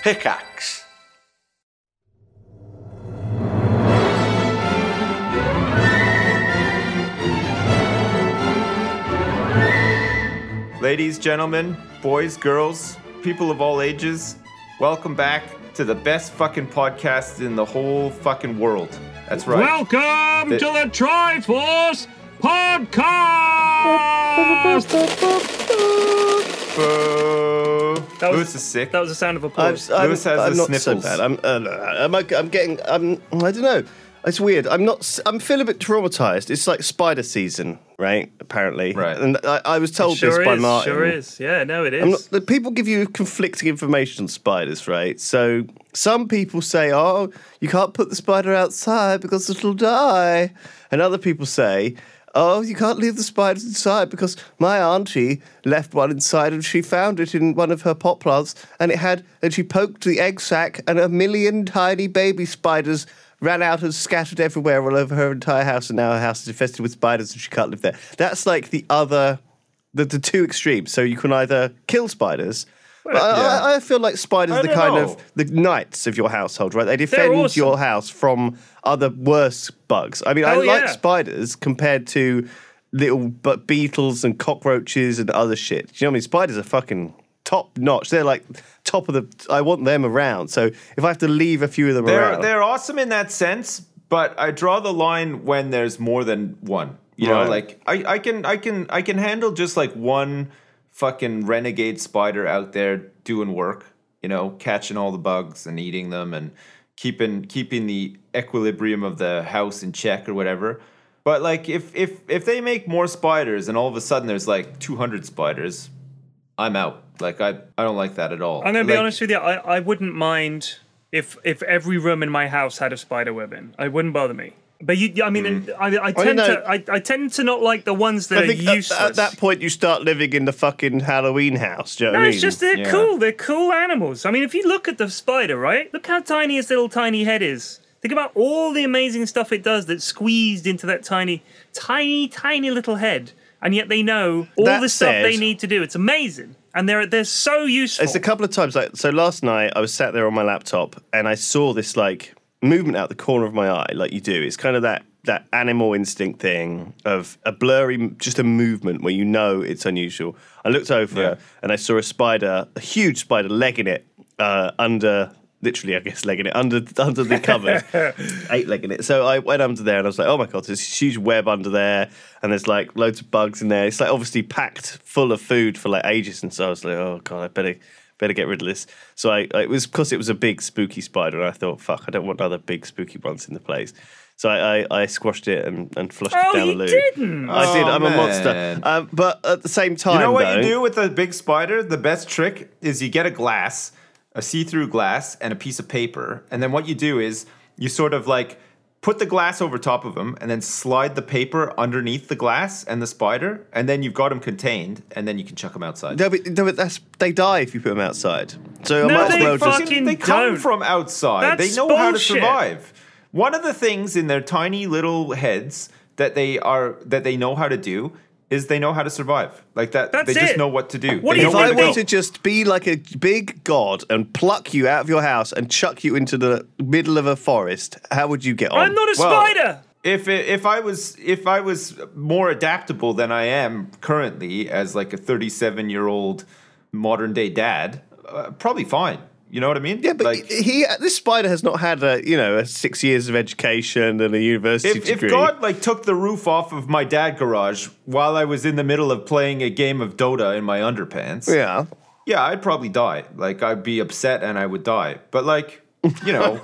Pickaxe. Ladies, gentlemen, boys, girls, people of all ages, welcome back to the best fucking podcast in the whole fucking world. That's right. Welcome to the Triforce Podcast! Lewis is sick. That was the sound of applause. Lewis has I'm the not sniffles. so bad. I don't know. It's weird. I'm feeling a bit traumatized. It's like spider season, right? Apparently. Right. And I was told this by Martin. Sure is. Yeah, no, it is. The people give you conflicting information on spiders, right? So some people say, oh, you can't put the spider outside because it'll die. And other people say, oh, you can't leave the spiders inside because my auntie left one inside and she found it in one of her pot plants and she poked the egg sac and 1 million tiny baby spiders ran out and scattered everywhere all over her entire house, and now her house is infested with spiders and she can't live there. That's like the two extremes. So you can either kill spiders. I feel like spiders are the kind of the knights of your household, right? They defend your house from other worse bugs. I mean, I like spiders compared to little beetles and cockroaches and other shit. Do you know what I mean? Spiders are fucking top notch. They're like top of the. I want them around. So if I have to leave a few of them around, they're awesome in that sense. But I draw the line when there's more than one. You know, like I can handle just like one fucking renegade spider out there doing work, you know, catching all the bugs and eating them and keeping the equilibrium of the house in check or whatever. But like if they make more spiders and all of a sudden there's like 200 spiders, I'm out. Like I don't like that at all. I'm going to be honest with you. I wouldn't mind if every room in my house had a spider web in. It wouldn't bother me. But I tend to not like the ones that are useless. At that point, you start living in the fucking Halloween house. Do you know what I mean? It's just they're cool. They're cool animals. I mean, if you look at the spider, right? Look how tiny its little tiny head is. Think about all the amazing stuff it does that's squeezed into that tiny little head, and yet they know all the stuff they need to do. It's amazing, and they're so useful. It's a couple of times. So last night, I was sat there on my laptop, and I saw this like movement out the corner of my eye, like you do. It's kind of that animal instinct thing of a blurry, just a movement where you know it's unusual. I looked over and I saw a huge spider legging it under the cupboard, 8-legging it. So I went under there and I was like, oh my God, there's a huge web under there and there's like loads of bugs in there. It's like obviously packed full of food for like ages. And so I was like, oh God, I better get rid of this. So it was because it was a big spooky spider, and I thought, fuck, I don't want other big spooky ones in the place. So I squashed it and flushed it down the loo. Didn't? I did. I'm a monster. But at the same time, you know what you do with a big spider? The best trick is you get a see-through glass, and a piece of paper, and then what you do is you sort of like put the glass over top of them and then slide the paper underneath the glass and the spider, and then you've got them contained, and then you can chuck them outside. No, but they die if you put them outside. So No, I might as well They come don't. from outside. That's they know how to bullshit. survive. One of the things in their tiny little heads that they know how to do is they know how to survive. Like that. That's they just it. know what to do. What They do know you where If I to were go. to just be like a big god and pluck you out of your house and chuck you into the middle of a forest, how would you get on? I'm not a Well, spider. If I was more adaptable than I am currently as like a 37-year-old modern day dad, probably fine. You know what I mean? Yeah, but like, this spider has not had a 6 years of education and a university degree. if God like took the roof off of my dad garage while I was in the middle of playing a game of Dota in my underpants, yeah, I'd probably die. Like I'd be upset and I would die. But like, you know,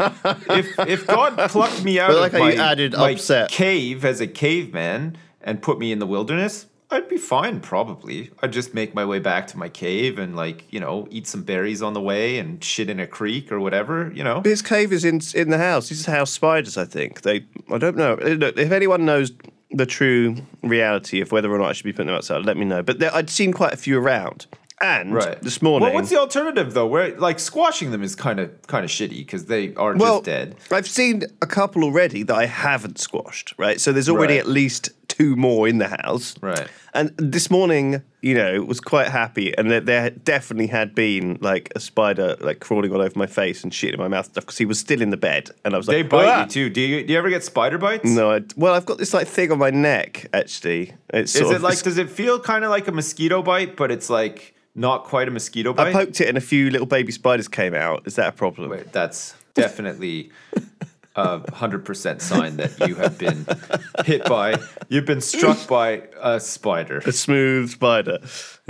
if God plucked me out like of how you added my upset. cave as a caveman and put me in the wilderness, I'd be fine, probably. I'd just make my way back to my cave and, like, you know, eat some berries on the way and shit in a creek or whatever, you know. His cave is in the house. This is house spiders, I think. I don't know. Look, if anyone knows the true reality of whether or not I should be putting them outside, let me know. But I'd seen quite a few around. And this morning... Well, what's the alternative, though? Where like squashing them is kind of shitty because they are just dead. I've seen a couple already that I haven't squashed, right? So there's already at least 2 2 more in the house. Right. And this morning, was quite happy, and there definitely had been like a spider like crawling all over my face and shit in my mouth and stuff because he was still in the bed, and I was like, They bite "Ah!" you too. Do you ever get spider bites? No, I've got this like thing on my neck actually. It's sort of, Does it feel kind of like a mosquito bite, but it's like not quite a mosquito I bite? poked it and a few little baby spiders came out. Is that a problem? Wait, that's definitely 100% sign that you have been you've been struck by a spider. A smooth spider.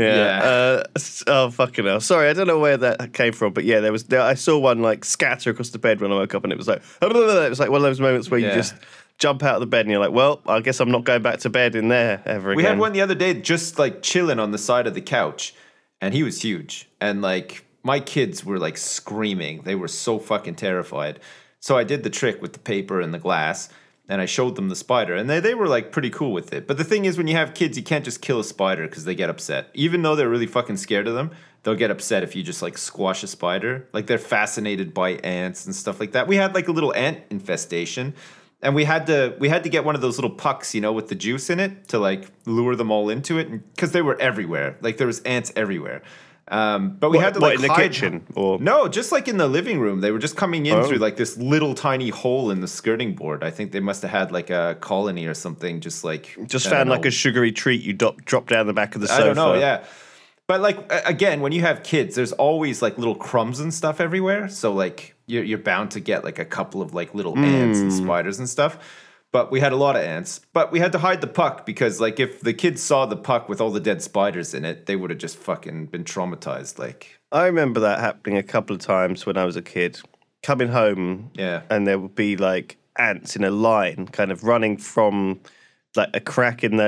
Yeah. Oh, fucking hell. Sorry, I don't know where that came from, but yeah, I saw one like scatter across the bed when I woke up, and it was like, it was like one of those moments where you just jump out of the bed and you're like, well, I guess I'm not going back to bed in there ever again. We had one the other day just like chilling on the side of the couch, and he was huge. And like my kids were like screaming. They were so fucking terrified. So I did the trick with the paper and the glass, and I showed them the spider, and they were like pretty cool with it. But the thing is, when you have kids, you can't just kill a spider because they get upset. Even though they're really fucking scared of them, they'll get upset if you just like squash a spider. Like they're fascinated by ants and stuff like that. We had like a little ant infestation, and we had to get one of those little pucks, with the juice in it to like lure them all into it, because they were everywhere. Like there was ants everywhere. But we had to like in the hide kitchen or no, just like in the living room. They were just coming in through like this little tiny hole in the skirting board. I think they must have had like a colony or something. Just found like a sugary treat you drop down the back of the sofa. I don't know, yeah. But like again, when you have kids, there's always like little crumbs and stuff everywhere. So like you're bound to get like a couple of like little ants and spiders and stuff. But we had a lot of ants. But we had to hide the puck because, like, if the kids saw the puck with all the dead spiders in it, they would have just fucking been traumatized. Like, I remember that happening a couple of times when I was a kid, coming home, and there would be like ants in a line, kind of running from like a crack in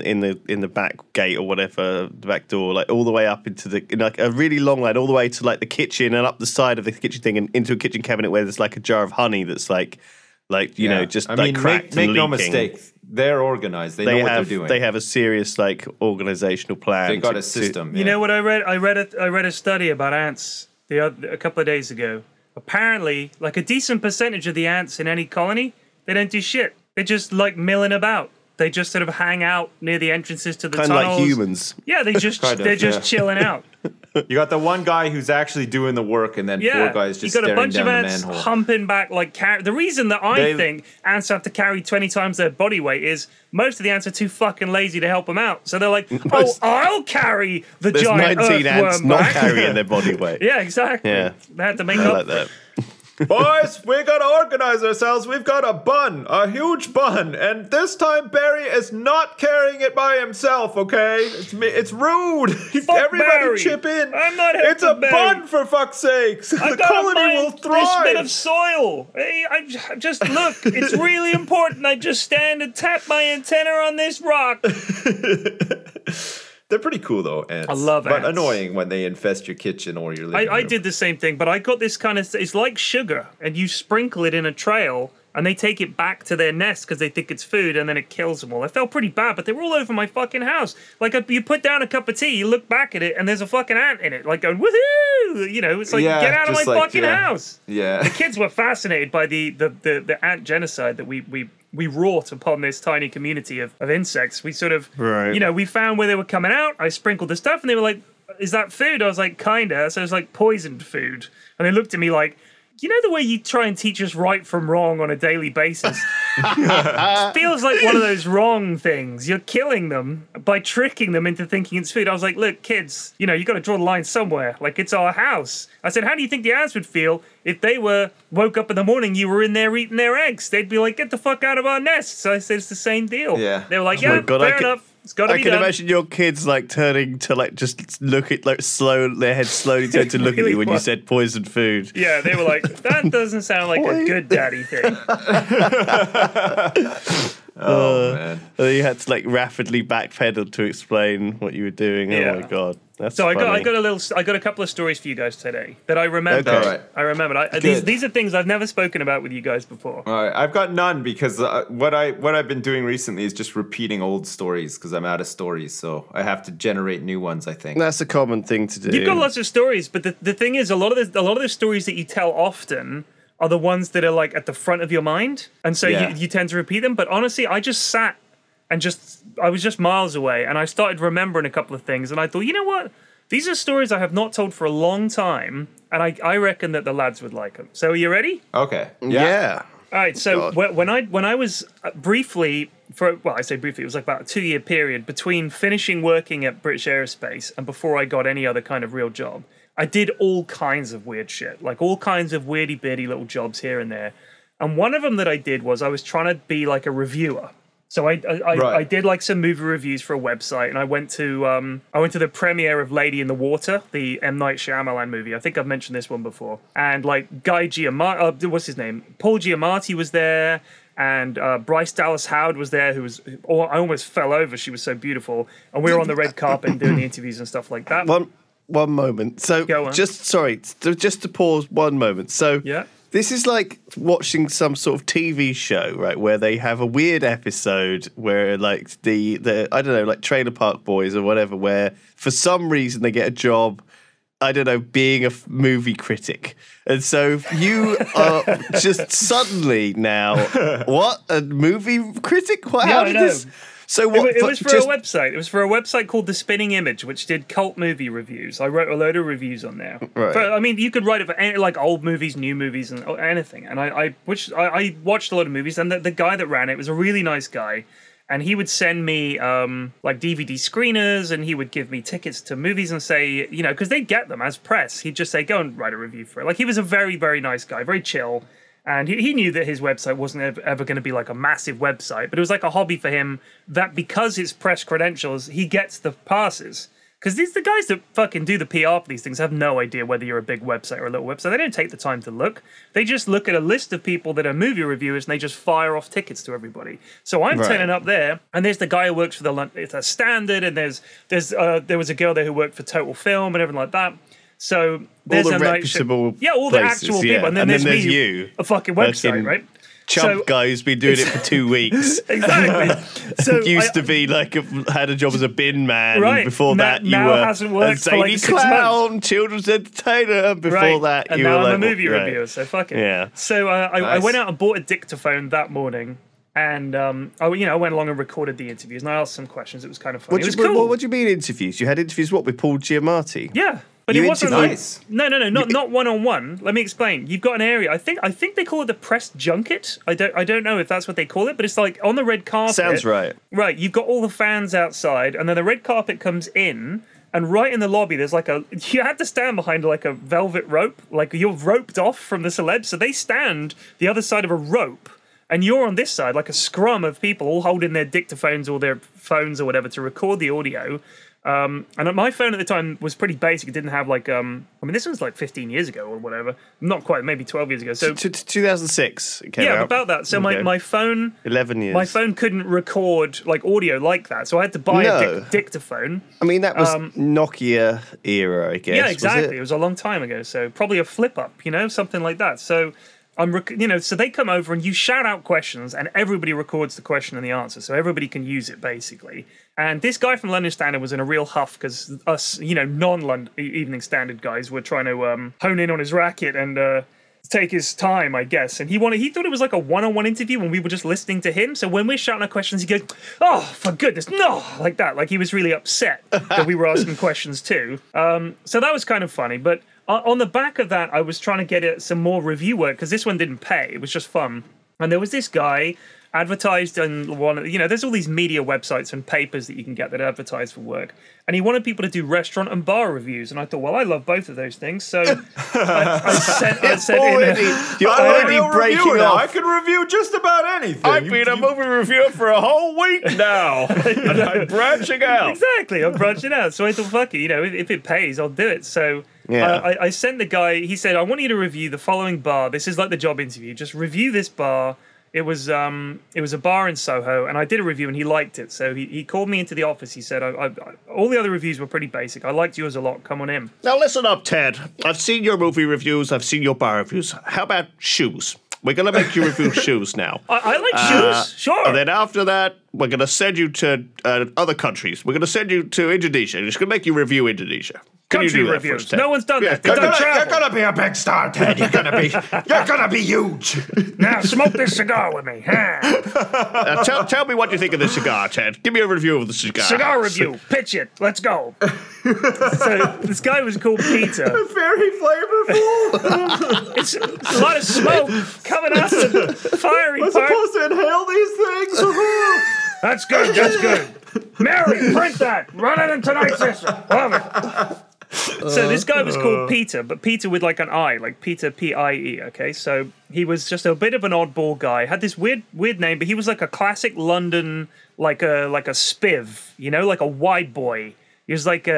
the back gate or whatever, the back door, like all the way up into like a really long line, all the way to like the kitchen and up the side of the kitchen thing and into a kitchen cabinet where there's like a jar of honey that's like just cracked make and no leaking. mistake, they're organized. They know what they're doing. They have a serious like organizational plan. They got a system. You know what I read? I read a study about ants a couple of days ago. Apparently, like a decent percentage of the ants in any colony, they don't do shit. They're just like milling about. They just sort of hang out near the entrances to the tunnels. Kind of like humans. Yeah, they're just chilling out. You got the one guy who's actually doing the work, and then 4 guys just staring down the manhole. You got a bunch of ants humping back like the reason that I think ants have to carry 20 times their body weight is most of the ants are too fucking lazy to help them out. So they're like, I'll carry the giant 19 ants earthworm not back. carrying their body weight. Yeah, exactly. Yeah. They had to make I up like that. Boys, we gotta organize ourselves. We've got a huge bun, and this time Barry is not carrying it by himself. Okay, it's rude. Everybody Barry. chip in. I'm not helping It's a Barry. bun for fuck's sakes. The colony will This bit thrive. of soil. Hey, I just look. It's really important. I just stand and tap my antenna on this rock. They're pretty cool though, ants. I love but ants. annoying when they infest your kitchen or your living room. I did the same thing, but I got this kind of. It's like sugar, and you sprinkle it in a trail, and they take it back to their nest because they think it's food, and then it kills them all. I felt pretty bad, but they were all over my fucking house. Like you put down a cup of ant, you look back at it, and there's a fucking ant in it, like going woohoo! It's like get out of my fucking house. Yeah, the kids were fascinated by the ant genocide that we wrought upon this tiny community of insects. We sort of, we found where they were coming out. I sprinkled the stuff, and they were like, "Is that food?" I was like, "Kinda." So it was like poisoned food, and they looked at me like, you know the way you try and teach us right from wrong on a daily basis? It feels like one of those wrong things. You're killing them by tricking them into thinking it's food. I was like, look, kids, you got to draw the line somewhere. Like, it's our house. I said, how do you think the ants would feel if they woke up in the morning, you were in there eating their eggs? They'd be like, get the fuck out of our nest. So I said, it's the same deal. Yeah. They were like, fair enough. It's got to be I can done. imagine your kids like turning to like just look at like their head slowly turned to look at you when you said poisoned food. Yeah, they were like, that doesn't sound like a good daddy thing. Oh man! You had to like rapidly backpedal to explain what you were doing. Yeah. Oh my god! That's So funny. I got a couple of stories for you guys today that I remembered. Okay. All right. I remembered. These are things I've never spoken about with you guys before. All right, I've got none because what I've been doing recently is just repeating old stories because I'm out of stories, so I have to generate new ones. I think. That's a common thing to do. You've got lots of stories, but the thing is, a lot of the stories that you tell often are the ones that are like at the front of your mind, and so Yeah. you tend to repeat them. But honestly, I just sat and I was just miles away, and I started remembering a couple of things, and I thought, you know what? These are stories I have not told for a long time, and I reckon that the lads would like them. So are you ready? Okay. Yeah. All right. So when I was briefly I say briefly, it was like about a 2-year period between finishing working at British Aerospace and before I got any other kind of real job. I did all kinds of weird shit, like all kinds of weirdy-bitty little jobs here and there. And one of them that I did was I was trying to be like a reviewer. So I did like some movie reviews for a website, and I went to the premiere of Lady in the Water, the M. Night Shyamalan movie. I think I've mentioned this one before. And like Guy Giamatti, what's his name? Paul Giamatti was there, and Bryce Dallas Howard was there, I almost fell over. She was so beautiful, and we were on the red carpet doing the interviews and stuff like that. One moment. So just to pause one moment. So yeah. This is like watching some sort of TV show, right? Where they have a weird episode where, like the I don't know, like Trailer Park Boys or whatever, where for some reason they get a job, I don't know, being a movie critic, and so you are just suddenly now what, a movie critic? How did this? So what? It was for a website. It was for a website called The Spinning Image, which did cult movie reviews. I wrote a load of reviews on there. Right. You could write it for like old movies, new movies, and anything. And I watched a lot of movies, and the guy that ran it was a really nice guy. And he would send me like DVD screeners, and he would give me tickets to movies and say, because they'd get them as press. He'd just say, go and write a review for it. Like, he was a very, very nice guy, very chill. And he knew that his website wasn't ever going to be like a massive website, but it was like a hobby for him that because it's press credentials, he gets the passes. Because the guys that fucking do the PR for these things have no idea whether you're a big website or a little website. They don't take the time to look. They just look at a list of people that are movie reviewers and they just fire off tickets to everybody. So I'm turning up there, and there's the guy who works for the Standard, and there was a girl there who worked for Total Film and everything like that. So there's all the reputable all the actual people, and then there's you, a fucking website, right? Chump guy who's been doing it for 2 weeks. Exactly. So used to be like had a job as a bin man. Right. Before that, you now were hasn't worked a for like zany 6 clown, months. children's entertainer. Before that, and you now were I'm like a movie reviewer. So fuck it. Yeah. So I went out and bought a dictaphone that morning. And I went along and recorded the interviews, and I asked some questions. It was kind of funny. It was cool. What do you mean interviews? You had interviews with Paul Giamatti? Yeah. But it wasn't nice. Not one-on-one. Let me explain. You've got an area. I think they call it the press junket. I don't know if that's what they call it, but it's like on the red carpet. Sounds right. Right. You've got all the fans outside, and then the red carpet comes in, and right in the lobby, there's you have to stand behind like a velvet rope, like you're roped off from the celebs, so they stand the other side of a rope. And you're on this side, like a scrum of people all holding their dictaphones or their phones or whatever to record the audio. And my phone at the time was pretty basic. It didn't have this was like 15 years ago or whatever. Not quite, maybe 12 years ago. So 2006 it came out. Yeah, about that. So my phone... 11 years. My phone couldn't record like audio like that. So I had to buy a dictaphone. I mean, that was Nokia era, I guess. Yeah, exactly. It was a long time ago. So probably a flip up, something like that. So... so they come over and you shout out questions and everybody records the question and the answer, so everybody can use it basically. And this guy from London Standard was in a real huff because us, non-London Evening Standard guys were trying to hone in on his racket and take his time, I guess. And he thought it was like a one-on-one interview when we were just listening to him. So when we're shouting out questions, he goes, "Oh, for goodness, no!" like that. Like he was really upset that we were asking questions too. So that was kind of funny, but. On the back of that, I was trying to get some more review work because this one didn't pay. It was just fun. And there was this guy advertised on there's all these media websites and papers that you can get that advertise for work. And he wanted people to do restaurant and bar reviews. And I thought, well, I love both of those things. So I said you're already breaking off. I can review just about anything. I've been a movie reviewer for a whole week now. And I'm branching out. Exactly. I'm branching out. So I thought, fuck it. If it pays, I'll do it. So... Yeah. I sent the guy, he said, I want you to review the following bar. This is like the job interview. Just review this bar. It was a bar in Soho, and I did a review, and he liked it. So he called me into the office. He said, all the other reviews were pretty basic. I liked yours a lot. Come on in. Now listen up, Ted. I've seen your movie reviews. I've seen your bar reviews. How about shoes? We're going to make you review shoes now. I like shoes, sure. And then after that, we're going to send you to other countries. We're going to send you to Indonesia. It's going to make you review Indonesia. Can you country do that for us, reviews. Ted? No one's done that. You're They've done gonna, travel. be a big star, Ted. You're gonna be huge. Now, smoke this cigar with me. Tell me what you think of the cigar, Ted. Give me a review of the cigar. Cigar review. Pitch it. Let's go. So this guy was called Peter. Very flavorful. It's a lot of smoke coming out of the fiery part. to inhale these things. That's good. That's good. Mary, print that. Run it in tonight's system. Love it. So this guy was called Peter, but Peter with like an I, like Peter P-I-E. Okay, so he was just a bit of an oddball guy. Had this weird name, but he was like a classic London, like a spiv, you know, like a wide boy. He was like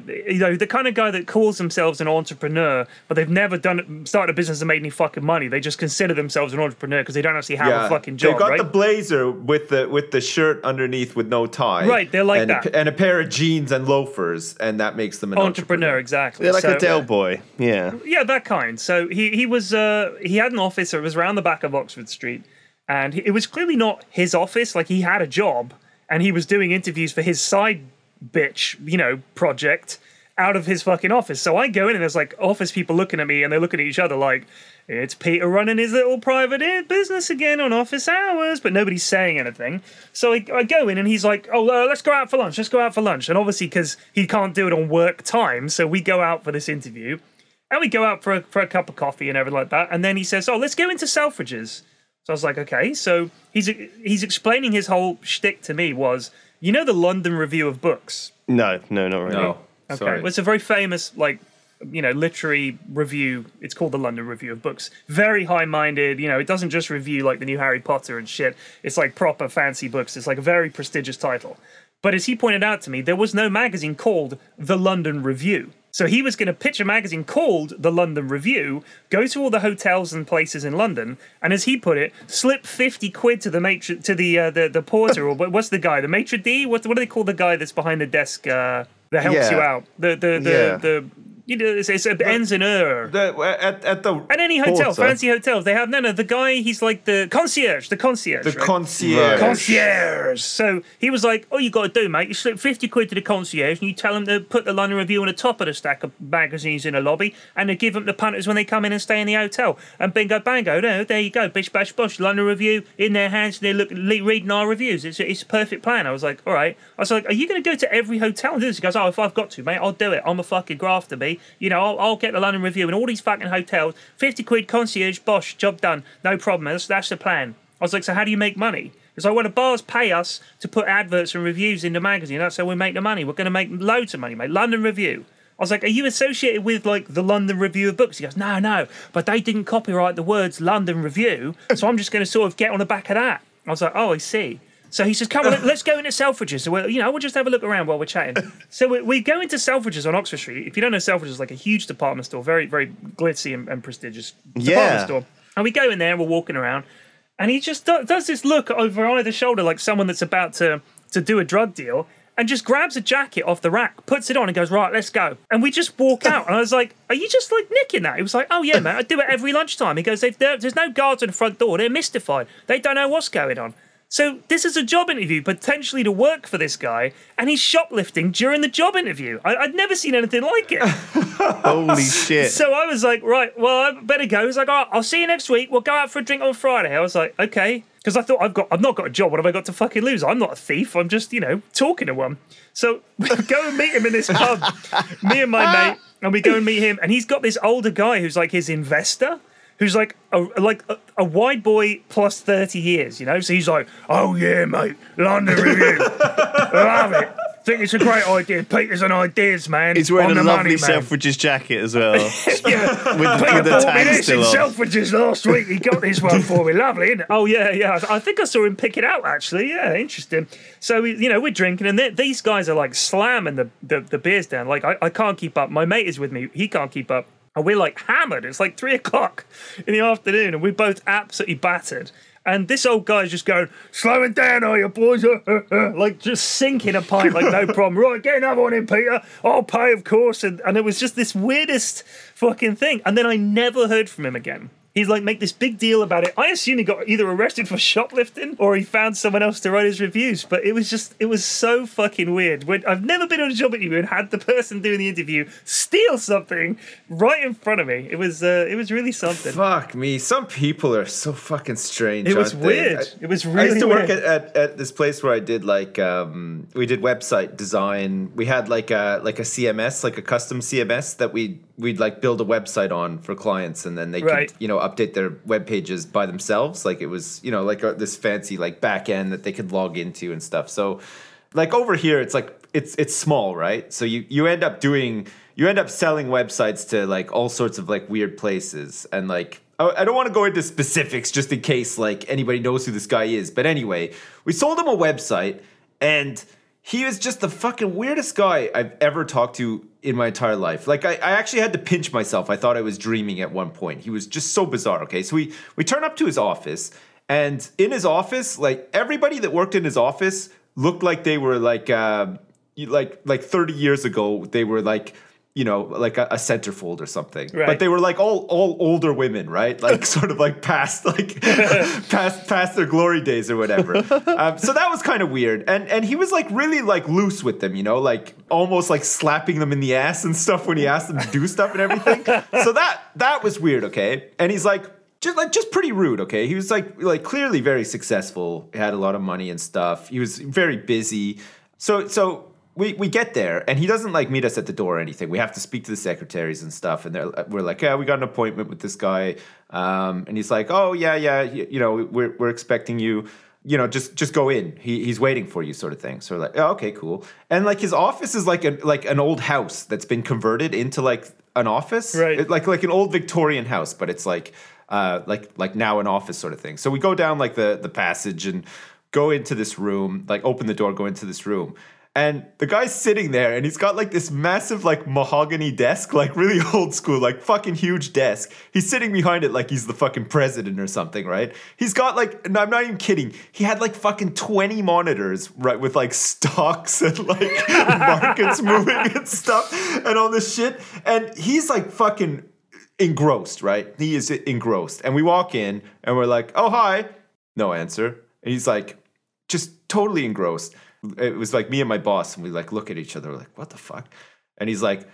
the kind of guy that calls themselves an entrepreneur, but they've never started a business that made any fucking money. They just consider themselves an entrepreneur because they don't actually have a fucking job. They got right? the blazer with the shirt underneath with no tie. Right, they're like that. And a pair of jeans and loafers, and that makes them an entrepreneur. Exactly. They're like So- a Del Boy. Yeah. Yeah, that kind. So he was he had an office. It was around the back of Oxford Street, and it was clearly not his office. Like he had a job, and he was doing interviews for his side bitch, you know, project out of his fucking office. So I go in and there's like office people looking at me, and they're looking at each other like, it's Peter running his little private business again on office hours, but nobody's saying anything. So I go in and he's like, oh, let's go out for lunch. Let's go out for lunch. And obviously because he can't do it on work time, so we go out for this interview. And we go out for a cup of coffee and everything like that. And then he says, oh, let's go into Selfridges. So I was like, okay. So he's explaining his whole shtick to me was, you know the London Review of Books? No, not really. No. Okay. Sorry. Well, it's a very famous, like, you know, literary review. It's called the London Review of Books. Very high-minded. You know, it doesn't just review, like, the new Harry Potter and shit. It's, like, proper fancy books. It's, like, a very prestigious title. But as he pointed out to me, there was no magazine called The London Review. So he was going to pitch a magazine called The London Review, go to all the hotels and places in London, and as he put it, slip 50 quid to the porter, or what's the guy, the maitre d'? What do they call the guy that's behind the desk that helps you out? You know, it ends in At the At any hotel, Porter. fancy hotels, they have the guy. He's like the concierge. Right? concierge. Concierge. So he was like, all you got to do, mate, you slip 50 quid to the concierge and you tell him to put the London Review on the top of the stack of magazines in the lobby and they give them to punters when they come in and stay in the hotel. And bingo, bango, there you go, bish, bash, bosh, London Review in their hands and they're reading our reviews. It's a perfect plan. I was like, all right. I was like, are you going to go to every hotel and do this? He goes, oh, if I've got to, mate, I'll do it. I'm a fucking grafter, me. You know, I'll get the London Review in all these fucking hotels. 50 quid concierge, bosh, job done. No problem. That's the plan. I was like, so how do you make money? It's like, well, the bars pay us to put adverts and reviews in the magazine. That's how we make the money. We're going to make loads of money, mate. London Review. I was like, are you associated with, like, the London Review of Books? He goes, no, but they didn't copyright the words London Review, so I'm just going to sort of get on the back of that. I was like, oh, I see. So he says, come on, let's go into Selfridges. So, we'll just have a look around while we're chatting. So we go into Selfridges on Oxford Street. If you don't know, Selfridges is like a huge department store, very, very glitzy and prestigious department store. And we go in there and we're walking around. And he just does this look over either shoulder like someone that's about to do a drug deal and just grabs a jacket off the rack, puts it on and goes, right, let's go. And we just walk out. And I was like, are you just like nicking that? He was like, oh yeah, man, I do it every lunchtime. He goes, there's no guards at the front door. They're mystified. They don't know what's going on. So this is a job interview, potentially to work for this guy, and he's shoplifting during the job interview. I'd never seen anything like it. Holy shit. So I was like, right, well, I better go. He was like, all right, I'll see you next week. We'll go out for a drink on Friday. I was like, okay. Because I thought, I've not got a job. What have I got to fucking lose? I'm not a thief. I'm just, talking to one. So we go and meet him in this pub, me and my mate, and we go and meet him. And he's got this older guy who's like his investor, who's like a wide boy plus 30 years, So he's like, oh yeah, mate, London Review. Love it. Think it's a great idea. Peter's an ideas man. He's wearing On a the lovely money, man. Selfridges jacket as well. Yeah. with Peter the bought me tag this in still on. Selfridges last week. He got this one for me. Lovely, isn't it? Oh, yeah. I think I saw him pick it out, actually. Yeah, interesting. So, we're drinking, and these guys are, like, slamming the beers down. Like, I can't keep up. My mate is with me. He can't keep up. And we're, like, hammered. It's like 3 o'clock in the afternoon, and we're both absolutely battered. And this old guy's just going, slowing down, are you boys? Like, just sinking a pint, like, no problem. Right, get another one in, Peter. I'll pay, of course. And it was just this weirdest fucking thing. And then I never heard from him again. he'd like make this big deal about it. I assume he got either arrested for shoplifting or he found someone else to write his reviews. But it was so fucking weird. I've never been on a job interview and had the person doing the interview steal something right in front of me. It was really something. Fuck me. Some people are so fucking strange. It was weird. It was really I used to weird. work at this place where I did like we did website design. We had like a CMS, like a custom CMS that we'd like build a website on for clients, and then they could update their web pages by themselves. Like it was like this fancy like back end that they could log into and stuff. So like over here, it's like it's small, right? So you end up selling websites to like all sorts of like weird places, and like I don't want to go into specifics just in case like anybody knows who this guy is. But anyway, we sold him a website, and he was just the fucking weirdest guy I've ever talked to in my entire life. Like I actually had to pinch myself. I thought I was dreaming at one point. He was just so bizarre. Okay, so we turn up to his office, and in his office, like everybody that worked in his office looked like they were like 30 years ago. They were like like a centerfold or something. Right. But they were like all older women, right? Like sort of like past their glory days or whatever. So that was kind of weird. And he was like really like loose with them, like almost like slapping them in the ass and stuff when he asked them to do stuff and everything. So that was weird, okay? And he's like just pretty rude, okay? He was like clearly very successful, had a lot of money and stuff. He was very busy. So we get there, and he doesn't like meet us at the door or anything. We have to speak to the secretaries and stuff, and we're like, yeah, we got an appointment with this guy, and he's like, oh yeah, we're expecting you, just go in. He's waiting for you, sort of thing. So we're like, oh, okay, cool. And like his office is like an old house that's been converted into like an office, right? Like an old Victorian house, but it's like now an office sort of thing. So we go down like the passage and go into this room, like open the door, go into this room. And the guy's sitting there, and he's got like this massive like mahogany desk, like really old school, like fucking huge desk. He's sitting behind it like he's the fucking president or something, right? He's got like, and I'm not even kidding, he had like fucking 20 monitors, right, with like stocks and like markets moving and stuff and all this shit. And he's like fucking engrossed, right? He is engrossed. And we walk in, and we're like, oh, hi. No answer. And he's like just totally engrossed. It was like me and my boss, and we like look at each other, we're like, what the fuck? And he's like,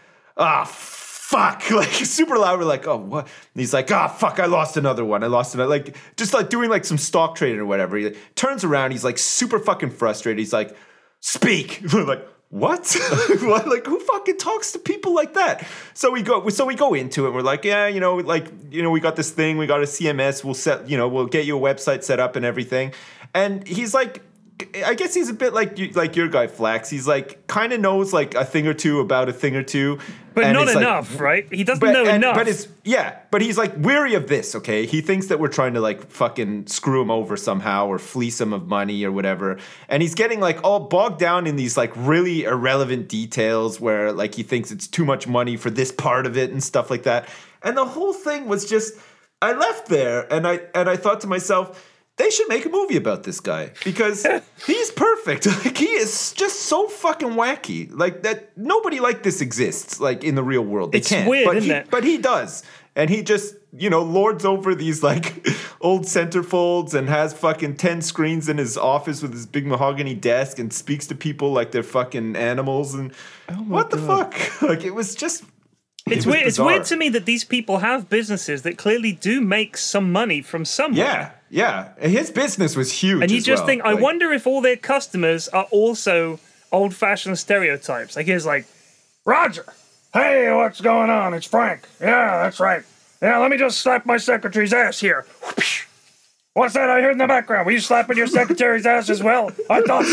fuck, like super loud. We're like, oh, what? And he's like, fuck, I lost another one. Like just like doing like some stock trading or whatever. He like, turns around, he's like super fucking frustrated. He's like, speak. We're like, what? What? Like, who fucking talks to people like that? So we go into it. We're like, yeah, we got this thing. We got a CMS. We'll get you a website set up and everything. And he's like, I guess he's a bit like your guy Flax. He's like kind of knows like a thing or two about a thing or two, but not enough, right? He doesn't know enough. But he's like weary of this. Okay, he thinks that we're trying to like fucking screw him over somehow or fleece him of money or whatever. And he's getting like all bogged down in these like really irrelevant details where like he thinks it's too much money for this part of it and stuff like that. And the whole thing was just, I left there and I thought to myself, they should make a movie about this guy because he's perfect. Like he is just so fucking wacky. Like that nobody like this exists like in the real world. They can't. Weird, isn't it? But he does. And he just, lords over these like old centerfolds and has fucking 10 screens in his office with his big mahogany desk and speaks to people like they're fucking animals and what the fuck? Like it was just It's weird. It's weird to me that these people have businesses that clearly do make some money from somewhere. Yeah. His business was huge. And you just think, I wonder if all their customers are also old-fashioned stereotypes. Like here's like, Roger, hey, what's going on? It's Frank. Yeah, that's right. Yeah, let me just slap my secretary's ass here. What's that I heard in the background? Were you slapping your secretary's ass as well? I thought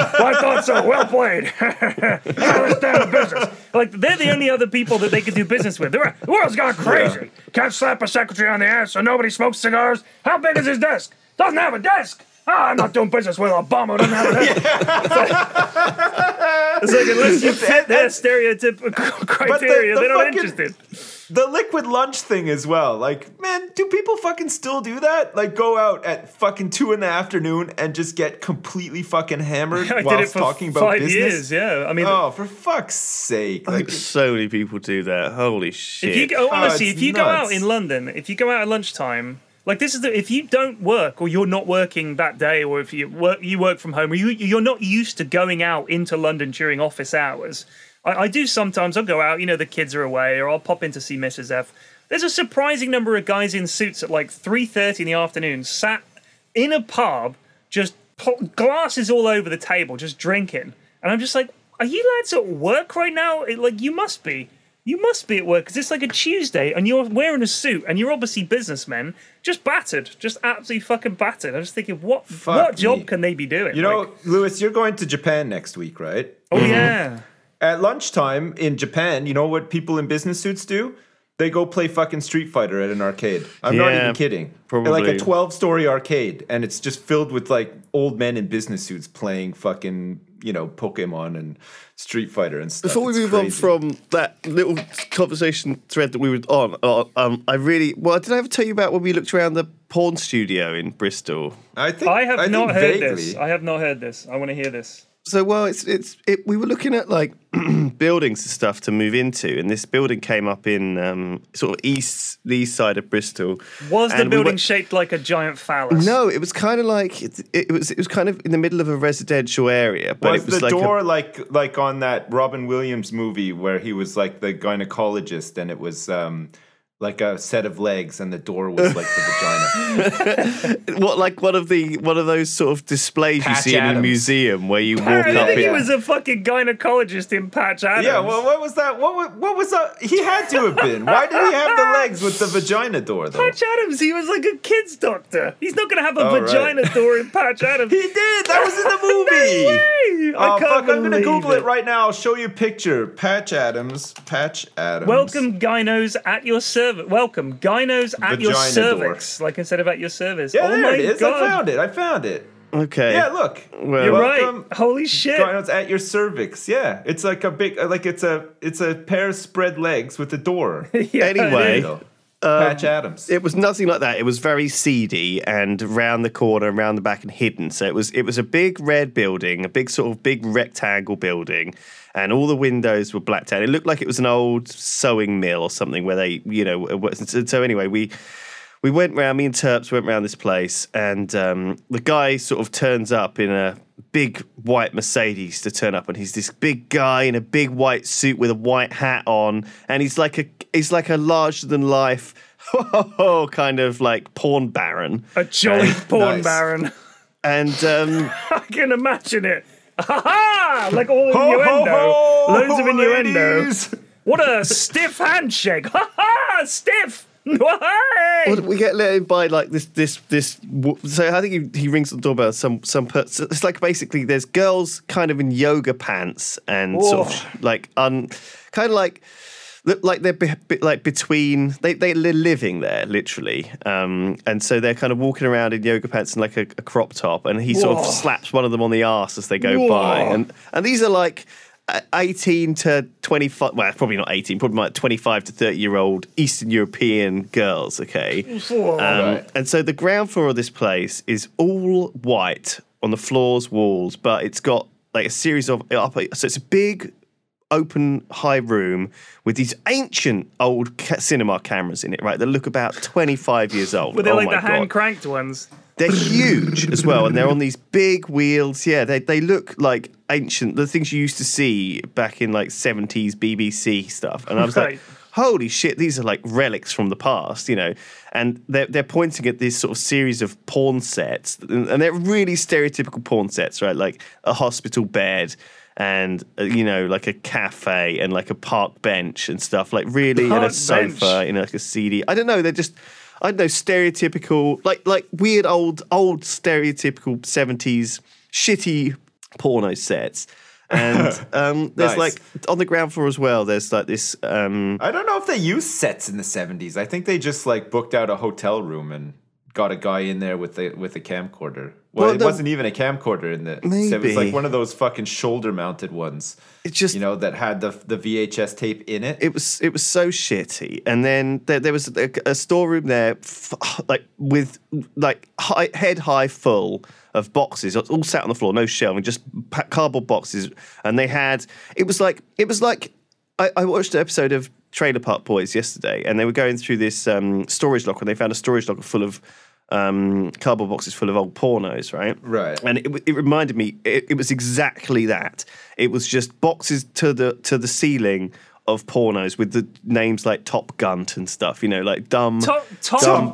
so. Well played. Let's down to business. Like, they're the only other people that they could do business with. The world's gone crazy. Yeah. Can't slap a secretary on the ass so nobody smokes cigars. How big is his desk? Doesn't have a desk. I'm not doing business with Obama. Don't have it. It's like unless you fit their stereotypical criteria, they're not interested. The liquid lunch thing as well. Like, man, do people fucking still do that? Like, go out at fucking 2 PM and just get completely fucking hammered I while did it for talking about 5 business? years, yeah. I mean, oh, for fuck's sake! I think so many people do that. Holy shit! if you go, honestly, it's if you go out nuts. in London, if you go out at lunchtime, like this is if you don't work or you're not working that day, or if you work from home, or you're not used to going out into London during office hours. I do sometimes. I'll go out, the kids are away, or I'll pop in to see Mrs. F. There's a surprising number of guys in suits at like 3:30 in the afternoon, sat in a pub, just glasses all over the table, just drinking. And I'm just like, are you lads at work right now? You must be. You must be at work because it's like a Tuesday and you're wearing a suit and you're obviously businessmen, just battered, just absolutely fucking battered. I'm just thinking, what job can they be doing? Lewis, you're going to Japan next week, right? Oh, yeah. At lunchtime in Japan, you know what people in business suits do? They go play fucking Street Fighter at an arcade. I'm not even kidding. Probably. Like a 12-story arcade, and it's just filled with like old men in business suits playing fucking, Pokemon and Street Fighter and stuff. Before we move on from that little conversation thread that we were on, did I ever tell you about when we looked around the porn studio in Bristol? I have not heard this. I have not heard this. I want to hear this. So, we were looking at like buildings and stuff to move into, and this building came up in sort of the east side of Bristol. Was the building shaped like a giant phallus? No, it was kind of like it was kind of in the middle of a residential area. But was it was the like door like on that Robin Williams movie where he was like the gynecologist, and it was like a set of legs, and the door was like the vagina. What, like one of those sort of displays Patch you see in a Adams. museum where you walk I up think in. he was a fucking gynecologist in Patch Adams. Yeah, well, what was that? What was that? He had to have been. Why did he have the legs with the vagina door, though? Patch Adams, he was like a kid's doctor. He's not going to have a Oh, vagina door in Patch Adams. He did. That was in the movie. No way! I can't I'm gonna believe Google it right now. I'll show you a picture. Patch Adams. Welcome, gynos at your service. Welcome, gynos at your Vagina cervix. Like instead of at your service. Yeah, oh there my it is. God. I found it. Okay. Yeah, look. Well, You're Welcome, right. Holy shit. Gynos at your cervix. Yeah, it's like a big, it's a pair of spread legs with a door. Yeah, Anyway, it is. So, Patch Adams. it was nothing like that. It was very seedy and round the corner, round the back, and hidden. So it was a big red building, a big sort of big rectangle building, and all the windows were blacked out. It looked like it was an old sewing mill or something where they, So anyway, we went round. Me and Terps went round this place, and the guy sort of turns up in a big white Mercedes to turn up, and he's this big guy in a big white suit with a white hat on, and he's like a larger than life kind of like porn baron. A jolly porn Nice. baron. And I can imagine it. Ha ha! Like all Ho, ho, innuendo. ho, Loads of innuendo. ladies. What a stiff handshake. Ha ha! Stiff! Why? we get let in by like this. So I think he rings the doorbell. It's like basically there's girls kind of in yoga pants and sort of like kind of like look like they're like between they're living there literally, and so they're kind of walking around in yoga pants and like a crop top, and he sort of slaps one of them on the arse as they go by, and these are like 18 to 25, well, probably not 18, probably like 25 to 30-year-old Eastern European girls, okay? And so the ground floor of this place is all white on the floors, walls, but it's got like a series of, so it's a big open high room with these ancient old cinema cameras in it, right, that look about 25 years old. Were they like the hand-cranked ones? They're huge as well, and they're on these big wheels. Yeah, they look like ancient, the things you used to see back in like 70s BBC stuff. And I was like, holy shit, these are like relics from the past, And they're pointing at this sort of series of porn sets, and they're really stereotypical porn sets, right? Like a hospital bed and, like a cafe and like a park bench and stuff, like really, and a sofa in like a CD. I don't know, they're just... I don't know, stereotypical, like weird old stereotypical 70s shitty porno sets. And there's like, on the ground floor as well, there's like this... I don't know if they used sets in the 70s. I think they just like booked out a hotel room and got a guy in there with a camcorder. Well, it wasn't even a camcorder in the. Maybe. It was like one of those fucking shoulder-mounted ones. It just, that had the VHS tape in it. It was so shitty. And then there was a storeroom there, with head high full of boxes, all sat on the floor, no shelving, just cardboard boxes. And they had. It was like I watched an episode of Trailer Park Boys yesterday, and they were going through this storage locker, and they found a storage locker full of cardboard boxes full of old pornos, right? Right. And it reminded me, it was exactly that. It was just boxes to the ceiling of pornos with the names like Top Gunt and stuff, like dumb. Top Gunt.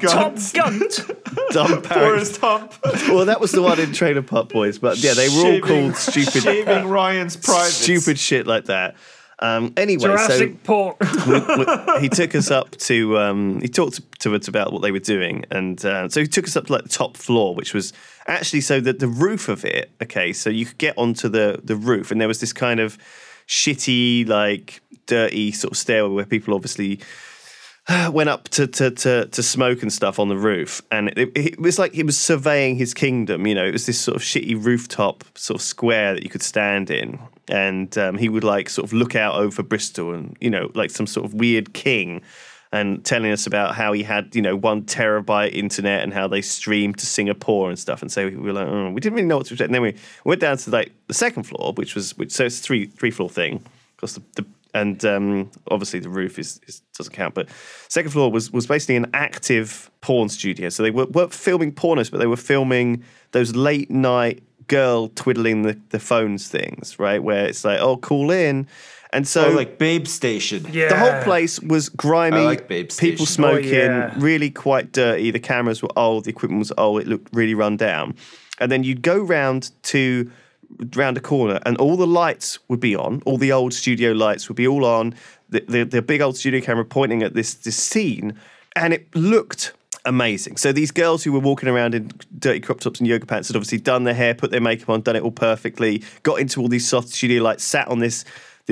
Dumb Forrest Hump. Well, that was the one in Trailer Park Boys, but yeah, they were all called stupid. Shaving Ryan's privates. Stupid shit like that. Anyway, Jurassic Park. he took us up to. He talked to us about what they were doing, and so he took us up to like the top floor, which was actually so that the roof of it. Okay, so you could get onto the roof, and there was this kind of shitty, like dirty sort of stairway where people obviously went up to smoke and stuff on the roof, and it was like he was surveying his kingdom. It was this sort of shitty rooftop sort of square that you could stand in. And he would like sort of look out over Bristol and, like some sort of weird king and telling us about how he had, 1 terabyte internet and how they streamed to Singapore and stuff. And so we were like, we didn't really know what to expect. And then we went down to like the second floor, so it's a three floor thing. Because obviously the roof doesn't count. But second floor was basically an active porn studio. So they weren't filming pornos, but they were filming those late night girl twiddling the phones things, right? Where it's like, oh, call in. And so like Babe Station. Yeah. The whole place was grimy. I like Babe Station. People smoking, Oh, yeah. really quite dirty. The cameras were old. The equipment was old. It looked really run down. And then you'd go round a corner and all the lights would be on. All the old studio lights would be all on. The big old studio camera pointing at this scene. And it looked amazing. So these girls who were walking around in dirty crop tops and yoga pants had obviously done their hair, put their makeup on, done it all perfectly, got into all these soft studio lights, sat on this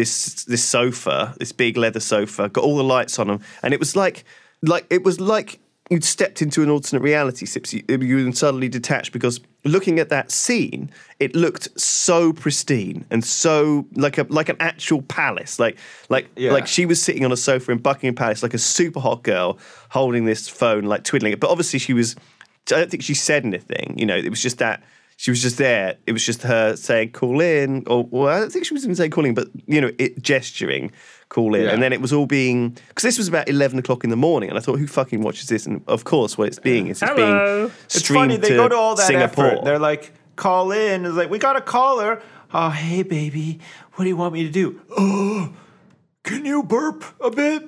sofa, this big leather sofa, got all the lights on them, and it was like you'd stepped into an alternate reality, Sips. You were suddenly detached because looking at that scene, it looked so pristine and so like an actual palace, like she was sitting on a sofa in Buckingham Palace, like a super hot girl holding this phone, like twiddling it. But obviously I don't think she said anything. It was just that. She was just there. It was just her saying, call in. Or I don't think she was even saying calling, but, gesturing, call in. Yeah. And then it was all being... Because this was about 11 o'clock in the morning. And I thought, who fucking watches this? And, of course, what it's being is it's being It's streamed funny, they to go to all that Singapore. effort. They're like, call in. It's like, we got a caller. Oh, hey, baby. What do you want me to do? Oh, can you burp a bit?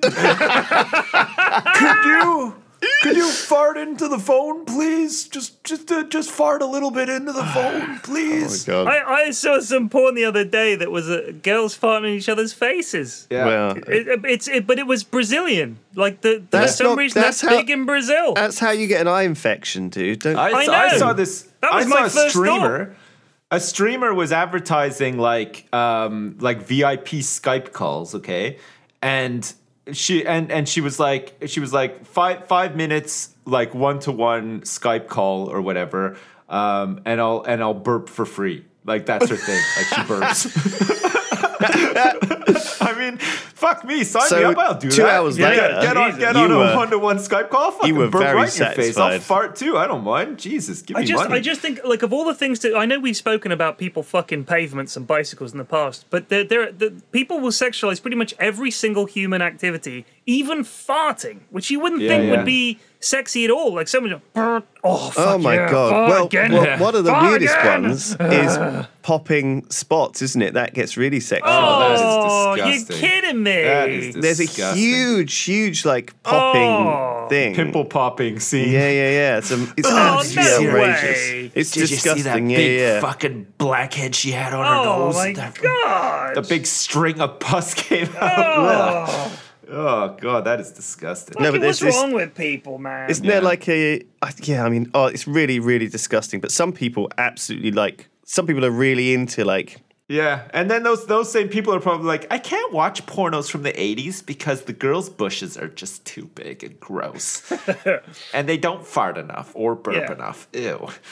Could you fart into the phone, please? Just fart a little bit into the phone, please. Oh, my God. I saw some porn the other day that was girls farting in each other's faces. Yeah. Well, But it was Brazilian. Like for That's some not- reason that's that's how- big in Brazil. that's how you get an eye infection, dude. Don't... I know. I saw this. That was I my saw a first streamer. A streamer was advertising like VIP Skype calls, okay, and she was like 5 minutes like 1-to-1 Skype call or whatever, and I'll burp for free. Like that's her thing. Like she burps. I mean, fuck me, sign me up. I'll do 2 that. hours later, get on you a were- 1-to-1 Skype call. Fucking were burp very right in your face. I'll satisfied. fart too. I don't mind. Jesus, give me money. I just think, like, of all the things that I know, we've spoken about people fucking pavements and bicycles in the past, but people will sexualize pretty much every single human activity, even farting, which you wouldn't think would be sexy at all. Like someone just, oh, fuck Oh my yeah, God! fart Well, again. one of the Fart weirdest again. ones is popping spots, isn't it? That gets really sexual. Oh, that is you're disgusting. kidding me. That is There's a disgusting. huge like popping Oh. thing. Pimple popping scene. Yeah. It's Oh, absolutely no outrageous. way. It's Did disgusting. you see that yeah, big yeah. fucking blackhead she had on her Oh nose? my god. The big string of pus came out. Oh, Oh god, that is disgusting. No, but what's there's this- wrong with people, man? Isn't there like it's really, really disgusting. But some people absolutely some people are really into like, Yeah, and then those same people are probably like, I can't watch pornos from the 80s because the girls' bushes are just too big and gross. And they don't fart enough or burp Yeah. enough. Ew.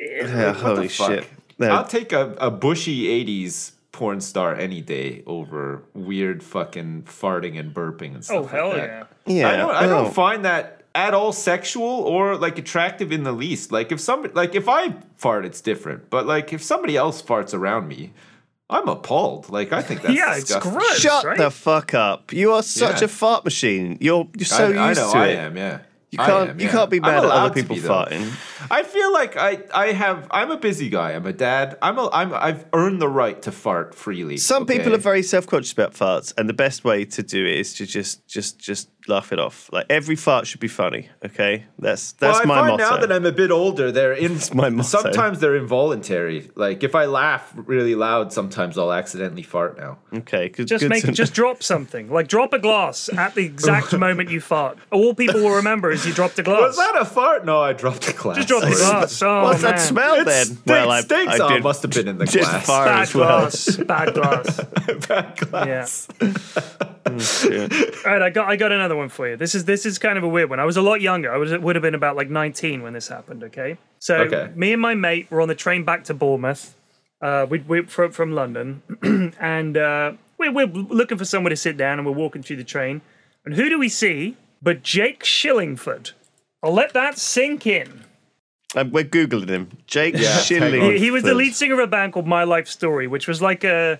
Yeah, What the holy fuck? shit. No. I'll take a bushy 80s porn star any day over weird fucking farting and burping and stuff Oh, hell like yeah. that. Yeah, I don't well. find that at all sexual or like attractive in the least. Like if I fart, it's different. But like if somebody else farts around me, I'm appalled. Like I think that's Yeah, it's disgusting. gross. Shut right? the fuck up. You are such Yeah. a fart machine. You're so used I know to I it. am, yeah. You can't be mad at other people farting. I feel like I'm a busy guy. I'm a dad. I've earned the right to fart freely. Some people okay? are very self-conscious about farts, and the best way to do it is to just laugh it off. Like every fart should be funny. Okay, that's Well, my I find motto. now that I'm a bit older, my motto. sometimes they're involuntary. Like if I laugh really loud, sometimes I'll accidentally fart now. Okay, good. Just drop something. Like drop a glass at the exact moment you fart. All people will remember is you dropped a glass. Was that a fart? No, I dropped a glass. Just drop the glass. Oh, What's man. that smell then? Stinks. Oh, it must have been in the did glass. fart Bad as well. glass. Bad glass. Bad glass. Yeah. All right, I got another one for you. This is kind of a weird one. I was a lot younger. Would have been about like 19 when this happened. Okay, so Okay. me and my mate were on the train back to Bournemouth. We from London, and we're looking for somewhere to sit down, and we're walking through the train. And who do we see but Jake Shillingford? I'll let that sink in. We're googling him. Jake Shilling. hang on. He was the lead singer of a band called My Life Story, which was like a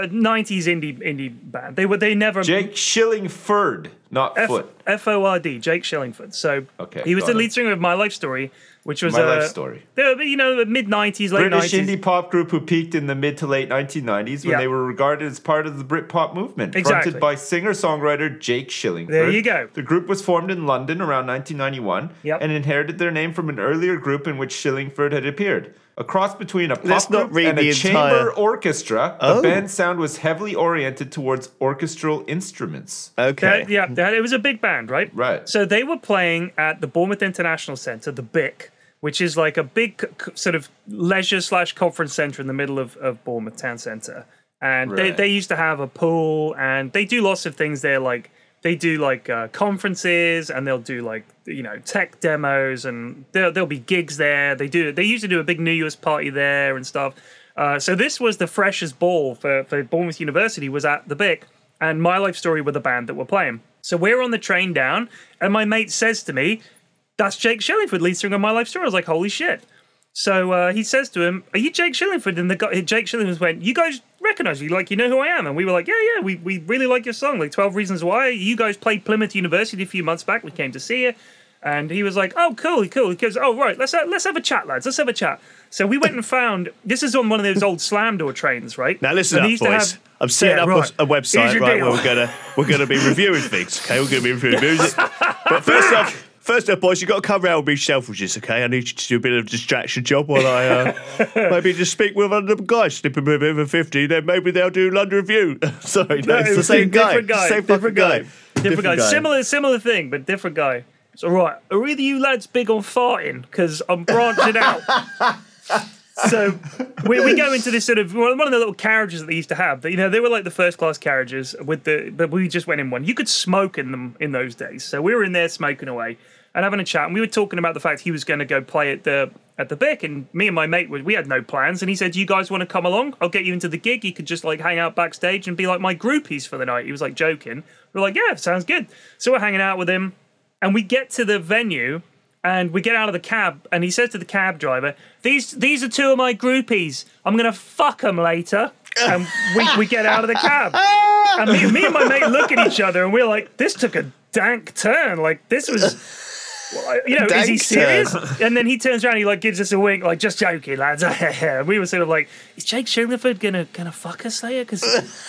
90s indie band. They never Jake Shillingford, not foot. F-O-R-D, Jake Shillingford. So Okay, he was got the it. lead singer of My Life Story, which was My Life Story. the mid-90s, late British 90s. indie pop group who peaked in the mid to late 1990s when Yeah. they were regarded as part of the Britpop movement, Exactly. fronted by singer-songwriter Jake Shillingford. There you go. The group was formed in London around 1991 Yep. and inherited their name from an earlier group in which Shillingford had appeared. A cross between a pop Let's not group read and the a chamber entire- orchestra, Oh. the band's sound was heavily oriented towards orchestral instruments. Okay. It was a big band, right? Right. So they were playing at the Bournemouth International Centre, the BIC, which is like a big sort of leisure/conference centre in the middle of Bournemouth town centre. And Right. they used to have a pool, and they do lots of things there. Like they do like conferences, and they'll do like tech demos, and there'll be gigs there. They used to do a big New Year's party there and stuff. So this was the freshest ball for Bournemouth University was at the BIC, and My Life Story were the band that were playing. So we're on the train down, and my mate says to me, "That's Jake Shillingford, lead singer of My Life Story." I was like, "Holy shit!" So he says to him, "Are you Jake Shillingford?" And Jake Shillingford went, "You guys recognize me? Like, you know who I am?" And we were like, "Yeah, we really like your song, like 12 Reasons Why. You guys played Plymouth University a few months back. We came to see you." And he was like, "Oh, cool." He goes, "Oh, right, let's have a chat, lads. Let's have a chat." So we went and found, this is on one of those old slam door trains, right? Now listen And they up, used to boys. have- I'm setting Yeah, up right. a Here's website, your right? deal. Where we're gonna be reviewing things. Okay, we're gonna be reviewing music. But first off, boys, you got to cover our big selfishness. Okay, I need you to do a bit of a distraction job while I maybe just speak with one of the guys slipping with over 50. Then maybe they'll do London Review. Sorry, no, it's the same guy. Different guy. Same fucking guy. Different guy. Similar thing, but different guy. So, right, are either you lads big on farting? Because I'm branching out. So we go into this sort of one of the little carriages that they used to have. They were like the first class carriages but we just went in one. You could smoke in them in those days. So we were in there smoking away and having a chat. And we were talking about the fact he was going to go play at the BIC. And me and my mate, we had no plans. And he said, "You guys want to come along? I'll get you into the gig. You could just like hang out backstage and be like my groupies for the night." He was like joking. We're like, "Yeah, sounds good." So we're hanging out with him. And we get to the venue and we get out of the cab and he says to the cab driver, These are two of my groupies. I'm going to fuck them later." And we get out of the cab. And me and my mate look at each other and we're like, this took a dank turn. Like, this was, is he Dank serious? And then he turns around, he like gives us a wink, like, "Just joking, lads." And we were sort of like, is Jake Shillingford gonna fuck us later? Because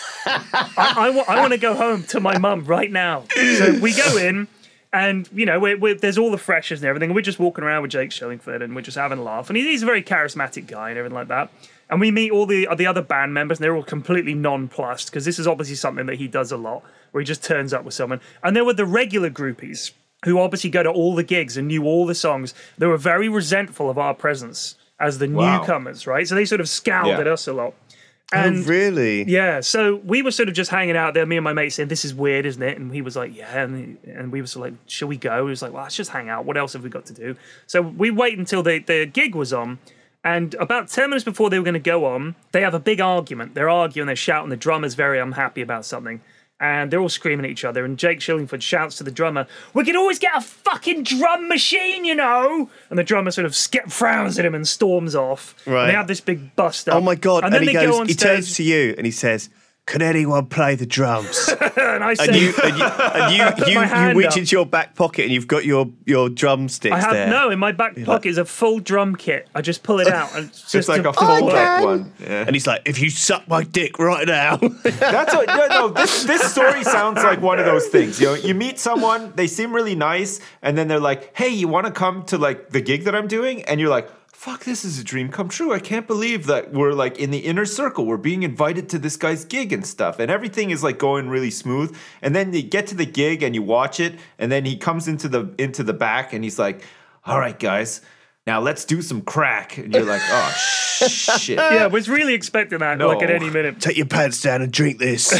I want to go home to my mum right now. So we go in. And, there's all the freshers and everything. And we're just walking around with Jake Shillingford and we're just having a laugh. And he's a very charismatic guy and everything like that. And we meet all the other band members and they're all completely nonplussed because this is obviously something that he does a lot where he just turns up with someone. And there were the regular groupies who obviously go to all the gigs and knew all the songs. They were very resentful of our presence as the Wow. newcomers, right? So they sort of scowled Yeah. at us a lot. And Oh, really? yeah, so we were sort of just hanging out there, me and my mate saying, "This is weird, isn't it?" And he was like, "Yeah," and we were sort of like, "Shall we go?" He was like, "Well, let's just hang out. What else have we got to do?" So we wait until the gig was on, And about 10 minutes before they were going to go on, they have a big argument. They're arguing, they're shouting. The drummer's very unhappy about something. And they're all screaming at each other. And Jake Shillingford shouts to the drummer, "We can always get a fucking drum machine, you know." And the drummer sort of frowns at him and storms off. Right. And they have this big bust up. Oh my God. And then he they go on he stage. turns to you and he says, "Can anyone play the drums?" And I say, and you my hand reach up. into your back pocket and you've got your drumsticks I have there. no in my back pocket is a full drum kit. I just pull it out and it's It's just like a full full back one. Yeah. And he's like, "If you suck my dick right now." That's what, no. This story sounds like one of those things. You know, you meet someone, they seem really nice, and then they're like, "Hey, you want to come to like the gig that I'm doing?" And you're like, "Fuck, this is a dream come true. I can't believe that we're like in the inner circle. We're being invited to this guy's gig and stuff." And everything is like going really smooth. And then you get to the gig and you watch it, and then he comes into the back and he's like, "All right, guys, now let's do some crack." And you're like, "Oh shit." Yeah, I was really expecting that like at No. any minute. Take your pants down and drink this.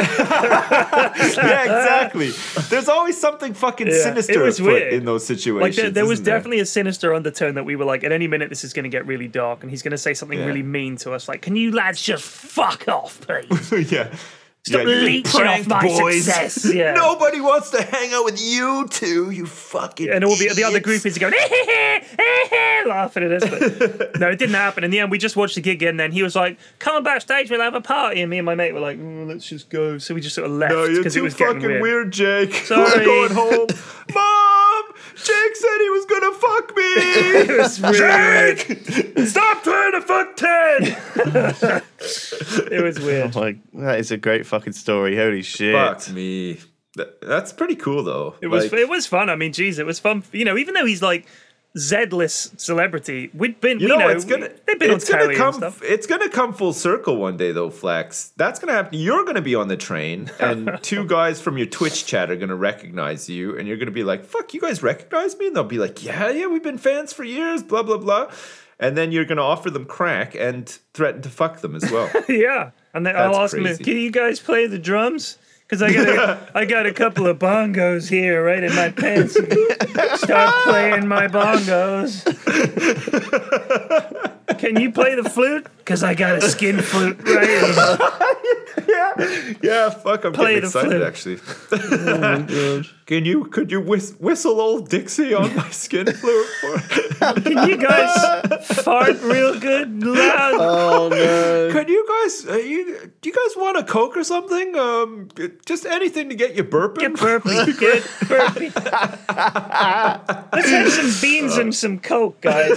Yeah, exactly. There's always something fucking Yeah, sinister it was afoot weird. in those Like situations. there was isn't there? definitely a sinister undertone that we were like, at any minute this is going to get really dark, and he's going to say something Yeah. really mean to us. Like, "Can you lads just fuck off, please? Yeah. Stop Yeah, you leeching off pranked my boys. success." Yeah. Nobody wants to hang out with you two, you fucking And all the other idiots. groupies are going laughing at us, but no, it didn't happen. In the end, we just watched the gig, and then he was like, "Come on backstage, we'll have a party." And me and my mate were like, "Let's just go." So we just sort of left No, you're because it too was getting fucking weird, Jake. Sorry. We're going home. Mom! Jake said he was gonna fuck me! It was really weird. Stop trying to fuck Ted. It was weird. Like, that is a great fucking story. Holy shit. Fuck me. That's pretty cool, though. It was fun. I mean, geez, it was fun. You know, even though he's like Z-list celebrity, we'd been, it's gonna they've been on telly come and stuff. it's gonna come full circle one day though, Flex. That's gonna happen. You're gonna be on the train and two guys from your Twitch chat are gonna recognize you and you're gonna be like, "Fuck, you guys recognize me?" And they'll be like, yeah, we've been fans for years, blah blah blah. And then you're gonna offer them crack and threaten to fuck them as well. Yeah, and then I'll That's ask crazy. him, "Can you guys play the drums? Because I got a couple of bongos here right in my pants. Start playing my bongos. Can you play the flute? Because I got a skin flute right here." Yeah, fuck, I'm Play getting the excited flute. actually. Could you whistle old Dixie on my skin flute? Can you guys fart real good, loud? Oh, no. Could you guys, do you guys want a Coke or something? Just anything to get you burping. Get burpy, get burpy. Let's have some beans and some Coke, guys.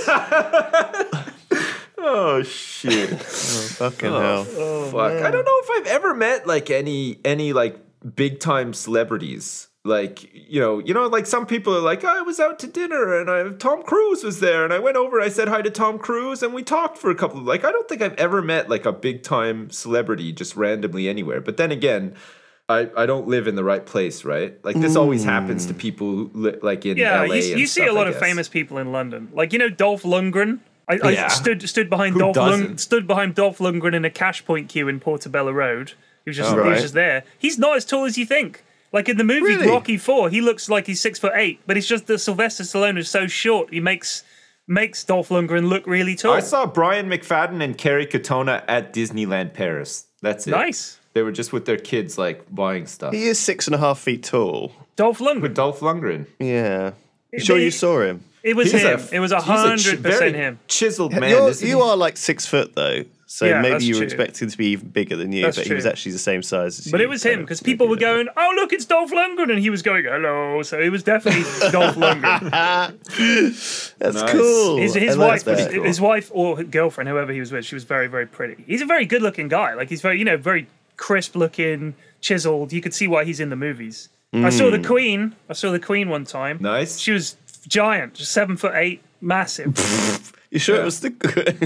Oh shit! Fucking hell. Fuck! I don't know if I've ever met like any like big time celebrities. Like like some people are like, "I was out to dinner and Tom Cruise was there, and I went over, I said hi to Tom Cruise, and we talked for a couple of like." I don't think I've ever met like a big time celebrity just randomly anywhere. But then again, I don't live in the right place, right? Like this always happens to people who like in Yeah, LA. you see a lot of famous people in London. Like, Dolph Lundgren. I Yeah. stood behind Who doesn't? stood behind Dolph Lundgren in a cash point queue in Portobello Road. He was just right. there. He's not as tall as you think. Like in the movie Really? Rocky IV, he looks like he's 6'8", but it's just that Sylvester Stallone is so short. He makes Dolph Lundgren look really tall. I saw Brian McFadden and Carrie Katona at Disneyland Paris. That's it. Nice. They were just with their kids, like buying stuff. He is 6.5 feet tall. Dolph Lundgren. With Dolph Lundgren. Yeah. You sure you saw him? It was him. It was 100% very him. chiseled man. isn't You he? are like 6 foot though, so Yeah, maybe that's you were true. expecting to be even bigger than you, That's but he was true. actually the same size as you. But it was him because people were going, "Oh, look, it's Dolph Lundgren," and he was going, "Hello." So it was definitely Dolph Lundgren. That's Nice. cool. His I like wife, that. his wife or girlfriend, whoever he was with, she was very, very pretty. He's a very good-looking guy. Like he's very, very crisp-looking, chiseled. You could see why he's in the movies. I saw the Queen. I saw the Queen one time. Nice. She was giant, just 7'8", massive. You sure it was the?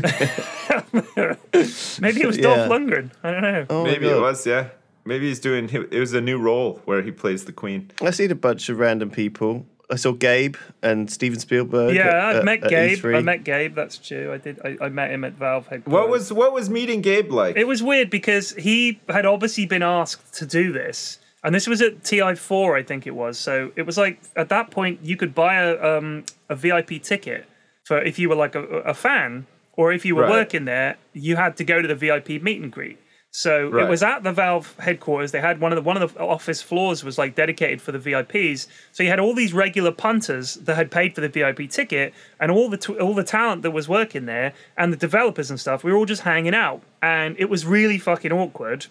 Maybe it was Yeah. Dolph Lundgren. I don't know. Oh my Maybe it God. was, yeah. Maybe he's doing. It was a new role where he plays the Queen. I seen a bunch of random people. I saw Gabe and Steven Spielberg. Yeah, I met at Gabe. E3. I met Gabe. That's true. I did. I met him at Valve headquarters. What was meeting Gabe like? It was weird because he had obviously been asked to do this, and this was at TI4, I think it was. So it was like at that point you could buy a VIP ticket for if you were like a fan, or if you were Right. working there, you had to go to the VIP meet and greet. So Right. it was at the Valve headquarters. They had one of the office floors was like dedicated for the VIPs. So you had all these regular punters that had paid for the VIP ticket, and all the talent that was working there, and the developers and stuff. We were all just hanging out, and it was really fucking awkward.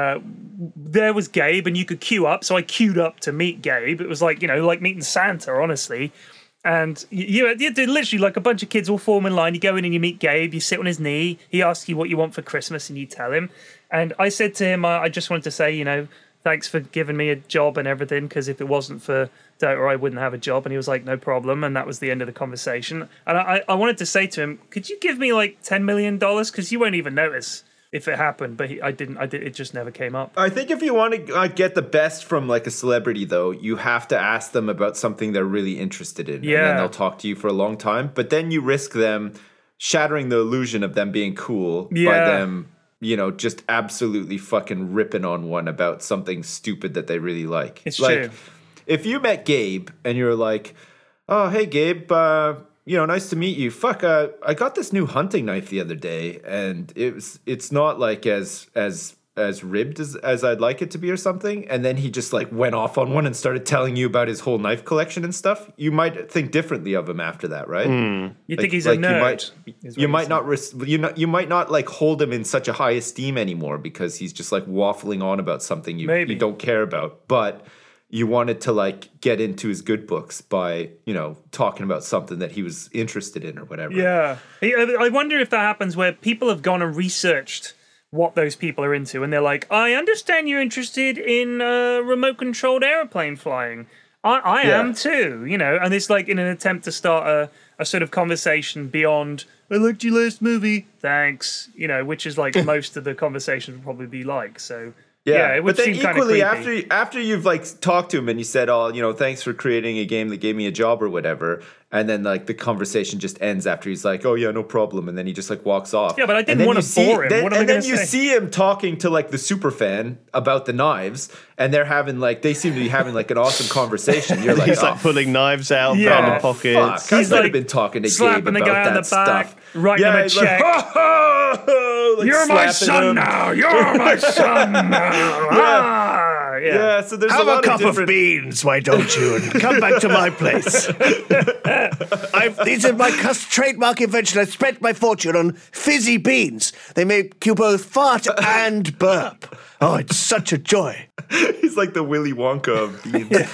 There was Gabe, and you could queue up. So I queued up to meet Gabe. It was like, like meeting Santa, honestly. And you did literally like a bunch of kids all form in line. You go in and you meet Gabe. You sit on his knee. He asks you what you want for Christmas, and you tell him. And I said to him, I just wanted to say, thanks for giving me a job and everything, because if it wasn't for Dota, I wouldn't have a job. And he was like, no problem. And that was the end of the conversation. And I wanted to say to him, could you give me like $10 million? Because you won't even notice if it happened. But I didn't. It just never came up. I think if you want to get the best from like a celebrity, though, you have to ask them about something they're really interested in. Yeah. And then they'll talk to you for a long time. But then you risk them shattering the illusion of them being cool by them, just absolutely fucking ripping on one about something stupid that they really like. It's like, true. If you met Gabe and you're like, oh, hey, Gabe, nice to meet you. Fuck, I got this new hunting knife the other day, and it's not like as ribbed as I'd like it to be or something. And then he just like went off on one and started telling you about his whole knife collection and stuff. You might think differently of him after that, right? You think he's a nerd? You might not like hold him in such a high esteem anymore because he's just like waffling on about something you don't care about. But you wanted to like get into his good books by, talking about something that he was interested in or whatever. Yeah. I wonder if that happens where people have gone and researched what those people are into, and they're like, I understand you're interested in remote-controlled airplane flying. I am too, and it's like in an attempt to start a sort of conversation beyond, I liked your last movie, thanks, which is like most of the conversation would probably be like, so... Yeah, it would but then seem kind of equally creepy. after you've like talked to him and you said, "Oh, thanks for creating a game that gave me a job or whatever," and then like the conversation just ends after he's like, "Oh yeah, no problem," and then he just like walks off. Yeah, but I didn't want to bore him. What am I going to say? And then you see him talking to like the super fan about the knives, and they seem to be having like an awesome conversation. You're like, He's like pulling knives out, Yeah. found the pockets. Fuck. He's I could like have been talking to slapping Gabe the about guy on that the back, stuff. writing him a he's like, check. "Ho, ho!" Like You're my slapping son him. now. You're my son now. Yeah, so there's Have a lot a cup of different... of beans, why don't you? And come back to my place. These are my trademark invention. I spent my fortune on fizzy beans. They make you both fart and burp. Oh, it's such a joy. He's like the Willy Wonka of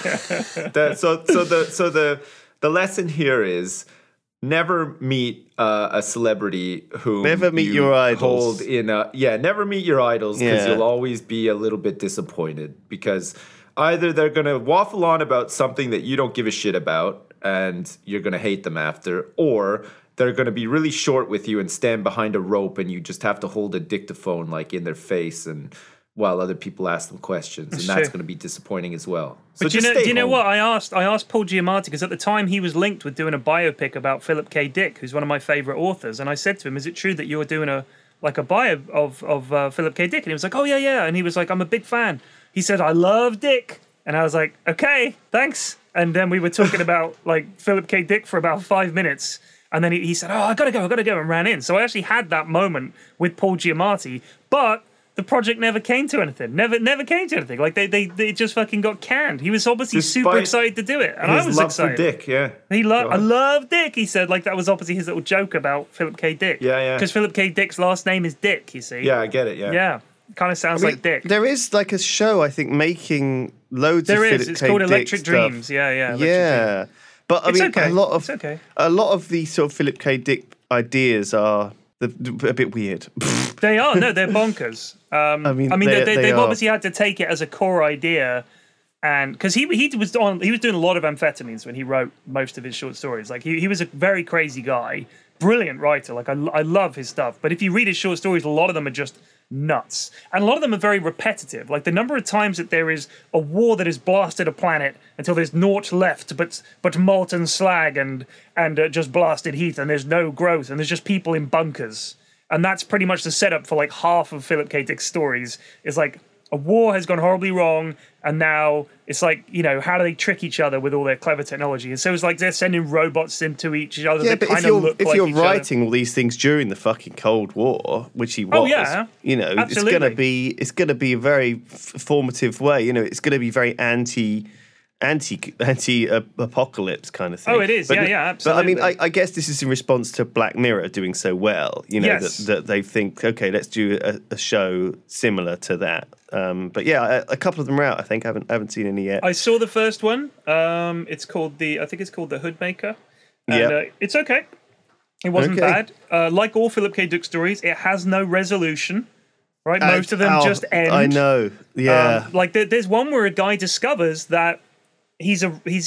beans. So the lesson here is never meet a celebrity who Never meet your idols. Never meet your idols because Yeah. you'll always be a little bit disappointed because either they're gonna waffle on about something that you don't give a shit about and you're gonna hate them after, or they're gonna be really short with you and stand behind a rope and you just have to hold a dictaphone like in their face and while other people ask them questions, and that's true. going to be disappointing as well. So But just do stay you know home. what? I asked Paul Giamatti, because at the time he was linked with doing a biopic about Philip K. Dick, who's one of my favorite authors. And I said to him, is it true that you're doing a bio of Philip K. Dick? And he was like, oh, yeah. And he was like, I'm a big fan. He said, I love Dick. And I was like, okay, thanks. And then we were talking about like Philip K. Dick for about 5 minutes. And then he said, oh, I gotta go, and ran in. So I actually had that moment with Paul Giamatti, but the project never came to anything. Never came to anything. Like they just fucking got canned. He was obviously super Despite excited to do it, and His I was love excited. for Dick, yeah. I Go on. love Dick. He said like that was obviously his little joke about Philip K. Dick. Yeah. Because Philip K. Dick's last name is Dick. You see. Yeah, I get it, yeah. Yeah. Kind of sounds like Dick. There is like a show, I think, making loads There of is. Philip It's K. called Dick Electric stuff. Dreams. Yeah. Electric Dreams. Yeah. But I It's mean, okay. a lot It's okay. the sort of Philip K. Dick ideas are a bit weird. They are. No, they're bonkers. I mean, they've are. obviously had to take it as a core idea, and because he was doing a lot of amphetamines when he wrote most of his short stories. Like he was a very crazy guy, brilliant writer. Like I love his stuff. But if you read his short stories, a lot of them are just nuts, and a lot of them are very repetitive. Like the number of times that there is a war that has blasted a planet until there's naught left but molten slag and just blasted heat, and there's no growth, and there's just people in bunkers. And that's pretty much the setup for like half of Philip K. Dick's stories. Is like a war has gone horribly wrong, and now it's like, how do they trick each other with all their clever technology? And so it's like they're sending robots into each other Yeah, that but kind of look like if you're each writing all these things during the fucking Cold War, which he was, absolutely. it's gonna be a very formative way. It's gonna be very anti-apocalypse kind of thing. Oh, it is. Absolutely. But I mean, I guess this is in response to Black Mirror doing so well. Yes. that they think, okay, let's do a show similar to that. But yeah, a couple of them are out. I think I haven't seen any yet. I saw the first one. It's called the Hoodmaker. And, it's okay. It wasn't bad. Like all Philip K. Dick stories, it has no resolution. Right, most of them just end. I know. Yeah. There's one where a guy discovers that he's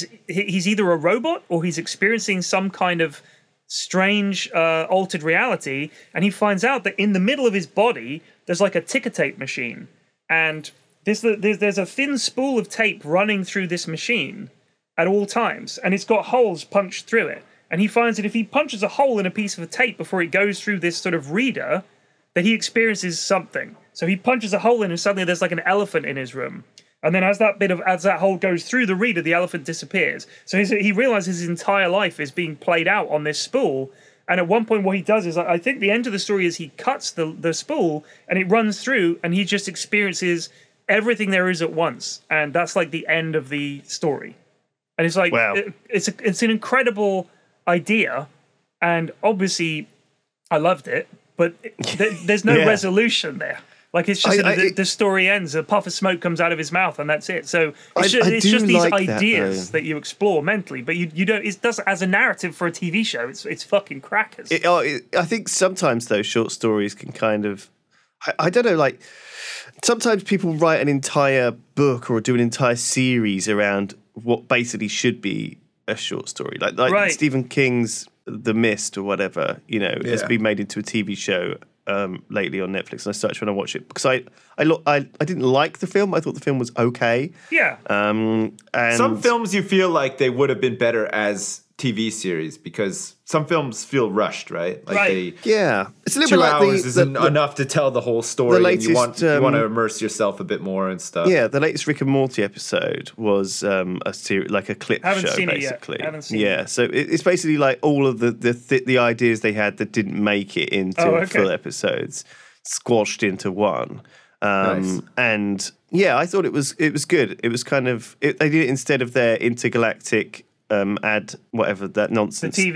either a robot or he's experiencing some kind of strange altered reality, and he finds out that in the middle of his body there's like a ticker tape machine, and there's a thin spool of tape running through this machine at all times, and it's got holes punched through it, and he finds that if he punches a hole in a piece of tape before it goes through this sort of reader, that he experiences something. So he punches a hole in, and suddenly there's like an elephant in his room. And then as that hole goes through the reader, the elephant disappears. So he realizes his entire life is being played out on this spool. And at one point, what he does is, I think the end of the story is he cuts the spool and it runs through, and he just experiences everything there is at once. And that's like the end of the story. And it's like, wow. It's an incredible idea. And obviously, I loved it, but there's no resolution there. Like, it's just the story ends, a puff of smoke comes out of his mouth, and that's it. So it's just these ideas that you explore mentally, but you don't. It does as a narrative for a TV show. It's fucking crackers. I think sometimes those short stories can kind of, I don't know, like sometimes people write an entire book or do an entire series around what basically should be a short story, like right. Stephen King's The Mist or whatever. Has been made into a TV show lately on Netflix, and I started trying to watch it because I didn't like the film. I thought the film was okay. Yeah. And some films you feel like they would have been better as TV series because some films feel rushed, right? Like right. It's a little 2 bit like hours isn't enough to tell the whole story. The latest, and you want to immerse yourself a bit more and stuff. Yeah, the latest Rick and Morty episode was a series, like a clip Haven't show, seen basically. It yet. Haven't seen it. So it's basically like all of the ideas they had that didn't make it into full episodes squashed into one. Nice. And yeah, I thought it was good. It was kind of they did it instead of their intergalactic ad whatever that nonsense. The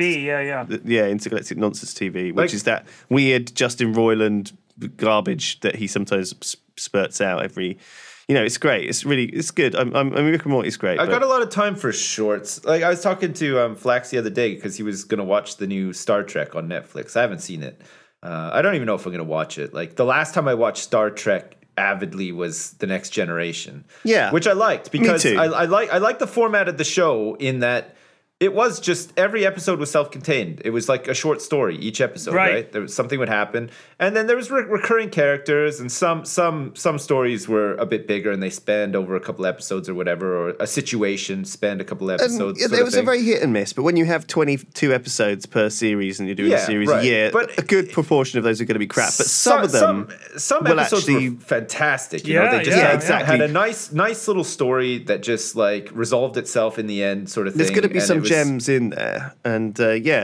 TV, intergalactic nonsense TV, which is that weird Justin Roiland garbage that he sometimes spurts out every. It's great. It's good. I mean, Rick and Morty's great. I got a lot of time for shorts. Like I was talking to Flax the other day because he was going to watch the new Star Trek on Netflix. I haven't seen it. I don't even know if I'm going to watch it. Like the last time I watched Star Trek avidly was The Next Generation. Yeah, which I liked because Me too. I like the format of the show in that it was just every episode was self-contained. It was like a short story each episode, right? There was something would happen, and then there was recurring characters, and some stories were a bit bigger, and they spanned over a couple episodes or whatever, or a situation spanned a couple episodes. There was a very hit and miss, but when you have 22 episodes per series and you're doing a series a year, but a good proportion of those are going to be crap. But some of them, some episodes were fantastic. They just had a nice little story that just like resolved itself in the end, sort of thing. There's going to be some gems in there, and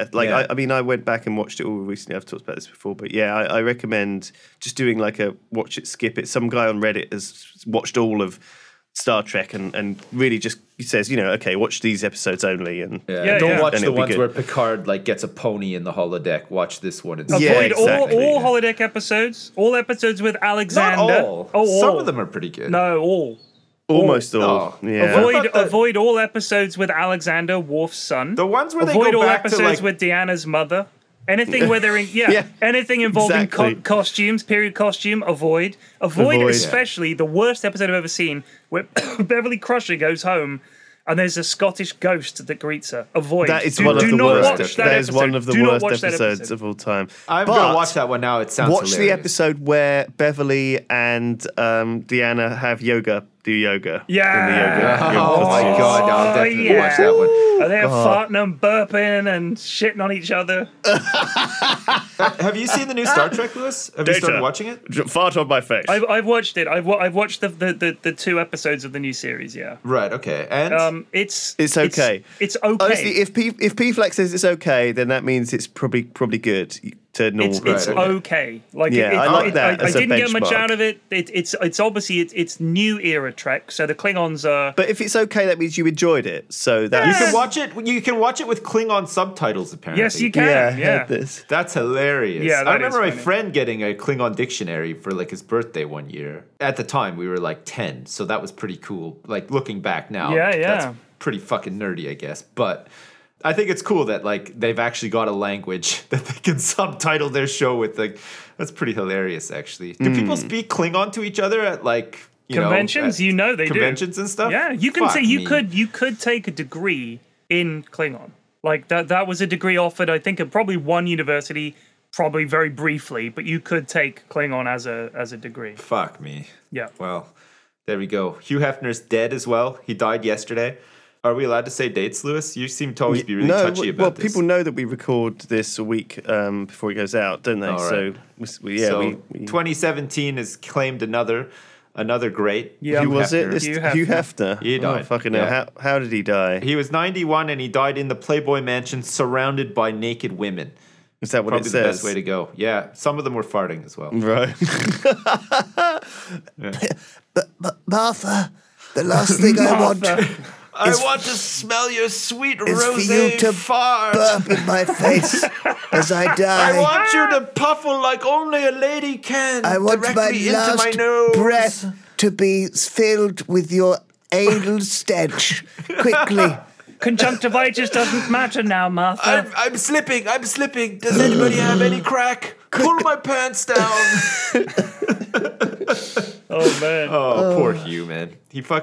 I mean, I went back and watched it all recently. I've talked about this before, but I recommend just doing like a watch it, skip it. Some guy on Reddit has watched all of Star Trek and really just says, okay, watch these episodes only, and don't watch the ones where Picard like gets a pony in the holodeck. Watch this one. Avoid all holodeck episodes. All episodes with Alexander. Not all. Oh, some of them are pretty good. No, all. Almost all. Yeah. Avoid all episodes with Alexander, Worf's son. The ones where they avoid go all back episodes to with Deanna's mother. Anything where they're in, anything involving costumes, period costume, avoid. Especially the worst episode I've ever seen, where Beverly Crusher goes home and there's a Scottish ghost that greets her. Avoid. That is one of the worst. That is one of the worst episodes of all time. I'm going to watch that one now. It sounds hilarious. Hilarious. The episode where Beverly and Deanna have yoga do yoga. Yeah. In the yoga Oh my costumes. god, I'll definitely yeah. watch that one. Are they farting and burping and shitting on each other? Have you seen the new Star Trek, Lewis? Have you started watching it? Fart on my face. I've watched it. I've watched the 2 episodes of the new series. Yeah. Right. Okay. And It's okay. It's okay. Honestly, if P Flex says it's okay, then that means it's probably good to normal. It's Right, okay. Like Yeah, I like that I as a didn't get much benchmark. out of it. It's obviously it's new era Trek. So the Klingons are. But if it's okay, that means you enjoyed it. So that's you can watch it. You can watch it with Klingon subtitles. Apparently. Yes, you can. yeah, I Yeah. heard this. That's hilarious. Yeah, that I remember is my funny. friend getting a Klingon dictionary for like his birthday one year. At the time, we were like 10, so that was pretty cool. Like looking back now, Yeah, yeah. that's pretty fucking nerdy, I guess. But I think it's cool that like they've actually got a language that they can subtitle their show with. Like that's pretty hilarious, actually. Do people speak Klingon to each other at like Conventions, at they do. conventions and stuff? Yeah, you can Fuck say me. you could take a degree in Klingon. Like that was a degree offered, I think, at probably one university, probably very briefly, but you could take Klingon as a degree. Fuck me. Yeah. Well, there we go. Hugh Hefner's dead as well. He died yesterday. Are we allowed to say dates, Lewis? You seem to always be really touchy about well, this. people know that we record this a week before it goes out, don't they? All right. So, we 2017 has claimed another great. Yeah. who was it? Hefner. This, Hugh Hugh Hefner. Hefner. He died, Oh, fucking yeah. hell. How did he die? He was 91 and he died in the Playboy Mansion surrounded by naked women. Is that what Probably it the says? best way to go. Yeah, some of them were farting as well. Right. But Martha, the last thing I want I want to smell your sweet is for you to burp in my face as I die. I want you to puffle like only a lady can. I want my directly into last my nose. breath to be filled with your anal stench. Quickly. Conjunctivitis doesn't matter now, Martha. I'm slipping. Does anybody have any crack? Pull my pants down. Oh man. Oh, poor Hugh, man.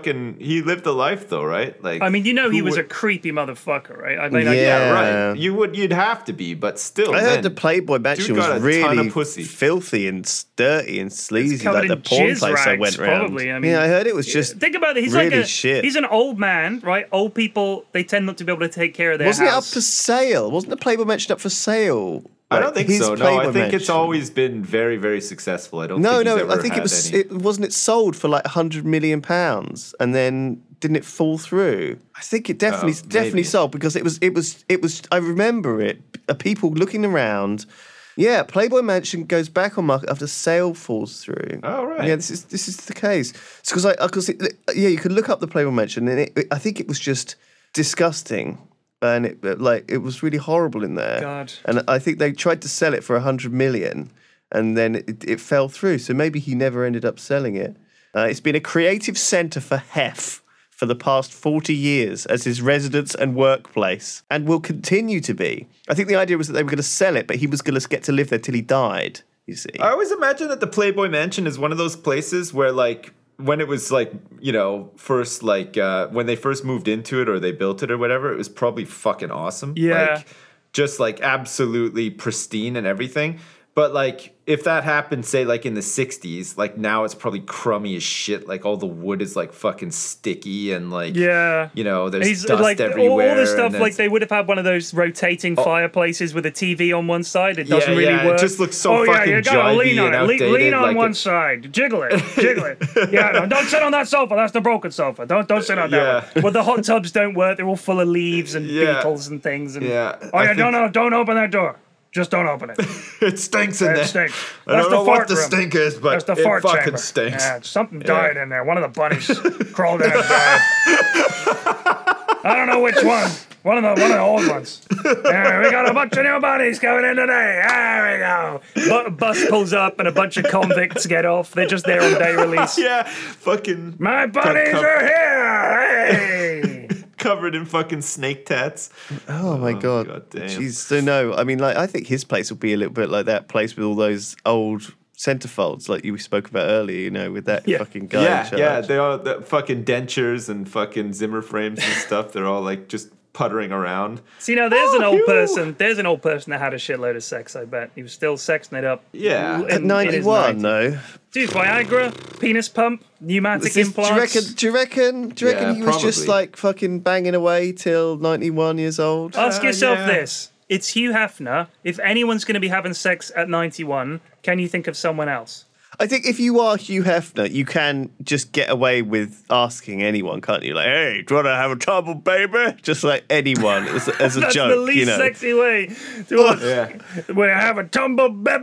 He lived a life though, right? Like I mean, he who was would- a creepy motherfucker, right? I mean, Yeah. yeah, right. You'd have to be, but still. I man, heard the Playboy Mansion dude was got a ton really of pussy. filthy and dirty and sleazy, covered like the in porn jizz place I rags, went round. probably, I mean, yeah, I heard it was just. think about it. He's really like shit. He's an old man, right? Old people, they tend not to be able to take care of their Wasn't it up house. for sale? Wasn't the Playboy Mansion up for sale? I Like, don't think his so. No, I Playboy think it's Mansion. always been very, very successful. I don't. No, think he's no. ever I think it had was. any- It wasn't it sold for like £100 million, and then didn't it fall through? I think it definitely maybe. sold because it was. I remember it. People looking around. Yeah, Playboy Mansion goes back on market after sale falls through. Oh, right. Yeah, this is the case. Because you could look up the Playboy Mansion, and I think it was just disgusting. And it was really horrible in there. God. And I think they tried to sell it for $100 million, and then it fell through. So maybe he never ended up selling it. It's been a creative centre for Hef for the past 40 years as his residence and workplace, and will continue to be. I think the idea was that they were going to sell it, but he was going to get to live there till he died. You see. I always imagine that the Playboy Mansion is one of those places where, like, when it was like, first like when they first moved into it or they built it or whatever, it was probably fucking awesome. Yeah. Like, just like absolutely pristine and everything. But like if that happened, say like in the 60s, like now it's probably crummy as shit. Like all the wood is like fucking sticky and like Yeah. there's He's dust like everywhere. all the stuff. and Like it's- they would have had one of those rotating fireplaces with a TV on one side. It doesn't really yeah, it work. just looks so oh, yeah, fucking you gotta lean jivey on and it. Lean outdated, on like one it- side. Jiggle it. Yeah, no, don't sit on that sofa. That's the broken sofa. Don't sit on that Yeah. one. Well, the hot tubs don't work. They're all full of leaves and Yeah. beetles and things. And, Yeah, Oh I yeah, think- don't open that door. Just don't open it. it stinks in It there. stinks. I That's don't the know what fart the room. stink is, but That's the it fart fucking chamber. stinks. Yeah, something died in there. One of the bunnies crawled in and died. I don't know which one. One of the old ones. Yeah, we got a bunch of new bunnies coming in today. There we go. Bus pulls up and a bunch of convicts get off. They're just there on day release. Yeah, fucking My bunnies are here. Hey. covered in fucking snake tats. Oh my god! God damn. Jeez, so no, I mean, like, I think his place will be a little bit like that place with all those old centerfolds, like you spoke about earlier. With that fucking guy. in charge. They all the fucking dentures and fucking Zimmer frames and stuff. They're all like just puttering around. See, now there's an old person. There's an old person that had a shitload of sex. I bet he was still sexing it up. Yeah. At 91, though. Dude, Viagra, penis pump, pneumatic Do implants. you reckon Yeah, he was just probably. like fucking banging away till 91 years old? Ask yourself yeah. this: it's Hugh Hefner. If anyone's going to be having sex at 91, can you think of someone else? I think if you are Hugh Hefner, you can just get away with asking anyone, can't you? Like, hey, do you want to have a tumble, baby? Just like anyone as a That's joke, the least you know. sexy way to ask. Yeah. When I have a tumble, baby,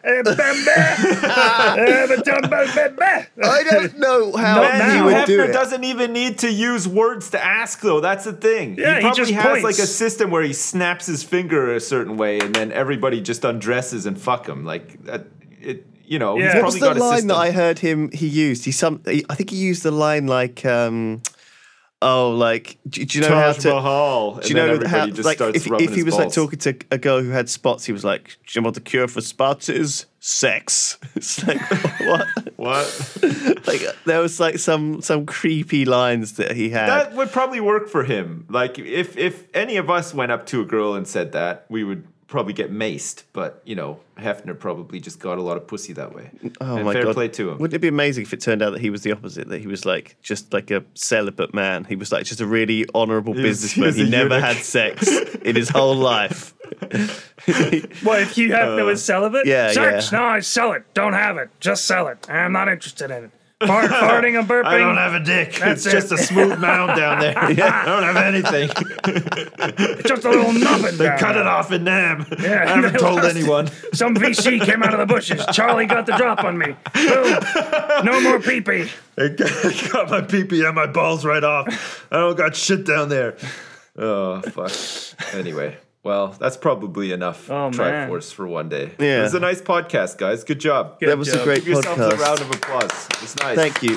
have a tumble, baby. I don't know how Not he now. would do Hefner it. doesn't even need to use words to ask, though. That's the thing. Yeah, he probably just has points. like a system where he snaps his finger a certain way, and then everybody just undresses and fuck him. Like it. You know, Yeah. he's What What was probably the got a line system. that I heard he used? I think he used the line like, do you know how Taj to? Mahal. Do you know everybody how, just like, starts if rubbing he his was like balls. talking to a girl who had spots, he was like, "Do you know what the cure for spots is? Sex." It's like what? What? Like there was like some creepy lines that he had. That would probably work for him. Like if any of us went up to a girl and said that, we would probably get maced. But you know, Hefner probably just got a lot of pussy that way. Oh and my fair god! play to him. Wouldn't it be amazing if it turned out that he was the opposite? That he was like just like a celibate man. He was like just a really honourable he businessman. was He a never eunuch. had sex in his whole life. What if Hugh Hefner was celibate? yeah, Sex? yeah. No, I sell it. Don't have it. Just sell it. I'm not interested in it. Farting and burping. I don't have a dick. That's it's just it. a smooth mound down there. I don't have anything. It's just a little nothing. They down cut there. it off in Nam. Yeah, I haven't they told lost it. anyone. Some VC came out of the bushes. Charlie got the drop on me. Boom. No more pee-pee. I got my pee-pee and my balls right off. I don't got shit down there. Oh, fuck. Anyway, well, that's probably enough Oh, man. Triforce for one day. Yeah. It was a nice podcast, guys. Good job. Good That was a job. great Give yourselves a podcast. round of applause. It's nice. Thank you.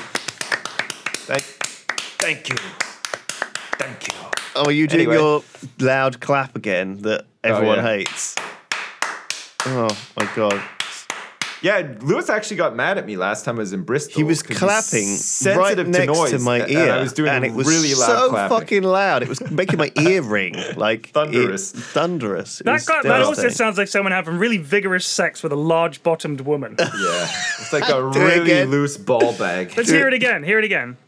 Thank you. Thank you. Oh, are you doing Anyway. your loud clap again that everyone yeah. hates? Oh my god. Yeah, Lewis actually got mad at me last time I was in Bristol. He was 'cause clapping he's sensitive right next noise, to my and ear, I was doing and it was really loud so clapping. fucking loud. It was making my ear ring like Thunderous. thunderous. It That, was that also devastating. sounds like someone having really vigorous sex with a large-bottomed woman. Yeah, it's like a Do it really again. loose ball bag. Let's hear it again. Hear it again.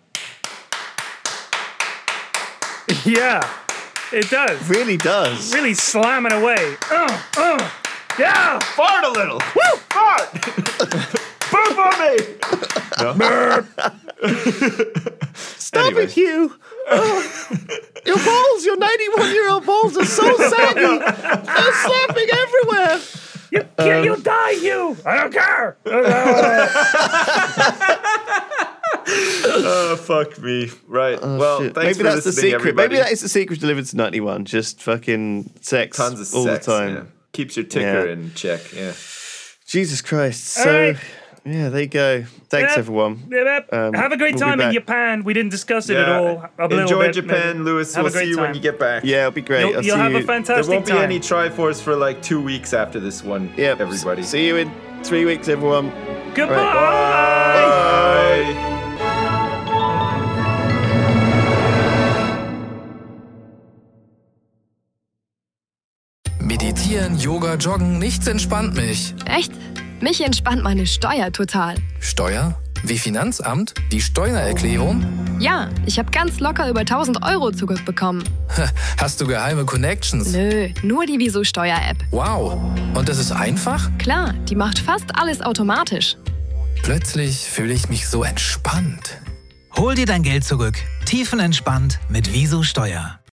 Yeah, it does. really does. Really slamming away. Yeah. Fart a little. Woo! Fart! Poop on me! Stop Anyway. it, Hugh. Oh, your balls, your 91-year-old balls are so saggy. They're slapping everywhere. You'll die, you. I don't care. Oh, fuck me. Right. well, Shit. thanks Maybe for that's the listening, secret. everybody. Maybe that is the secret delivered to 91. Just fucking sex Tons of all sex, the time. yeah. Keeps your ticker Yeah. in check. Yeah. Jesus Christ. All So, right. yeah, there you go. Thanks, Yeah. everyone. Have a great we'll be time in back. Japan. We didn't discuss it at all. A little Enjoy bit, Japan, maybe. Lewis. Have We'll a great see you time. when you get back. Yeah, it'll be great. I'll You'll see have you. a fantastic There won't be time. any Triforce for like 2 weeks after this one. Yep. Everybody. See you in 3 weeks, everyone. Goodbye. Bye. Meditieren, Yoga, Joggen, nichts entspannt mich. Echt? Mich entspannt meine Steuer total. Steuer? Wie Finanzamt? Die Steuererklärung? Ja, ich habe ganz locker über 1.000 Euro zurückbekommen. Hast du geheime Connections? Nö, nur die Wieso-Steuer-App. Wow. Und das ist einfach? Klar, die macht fast alles automatisch. Plötzlich fühle ich mich so entspannt. Hol dir dein Geld zurück. Tiefenentspannt mit Wieso Steuer.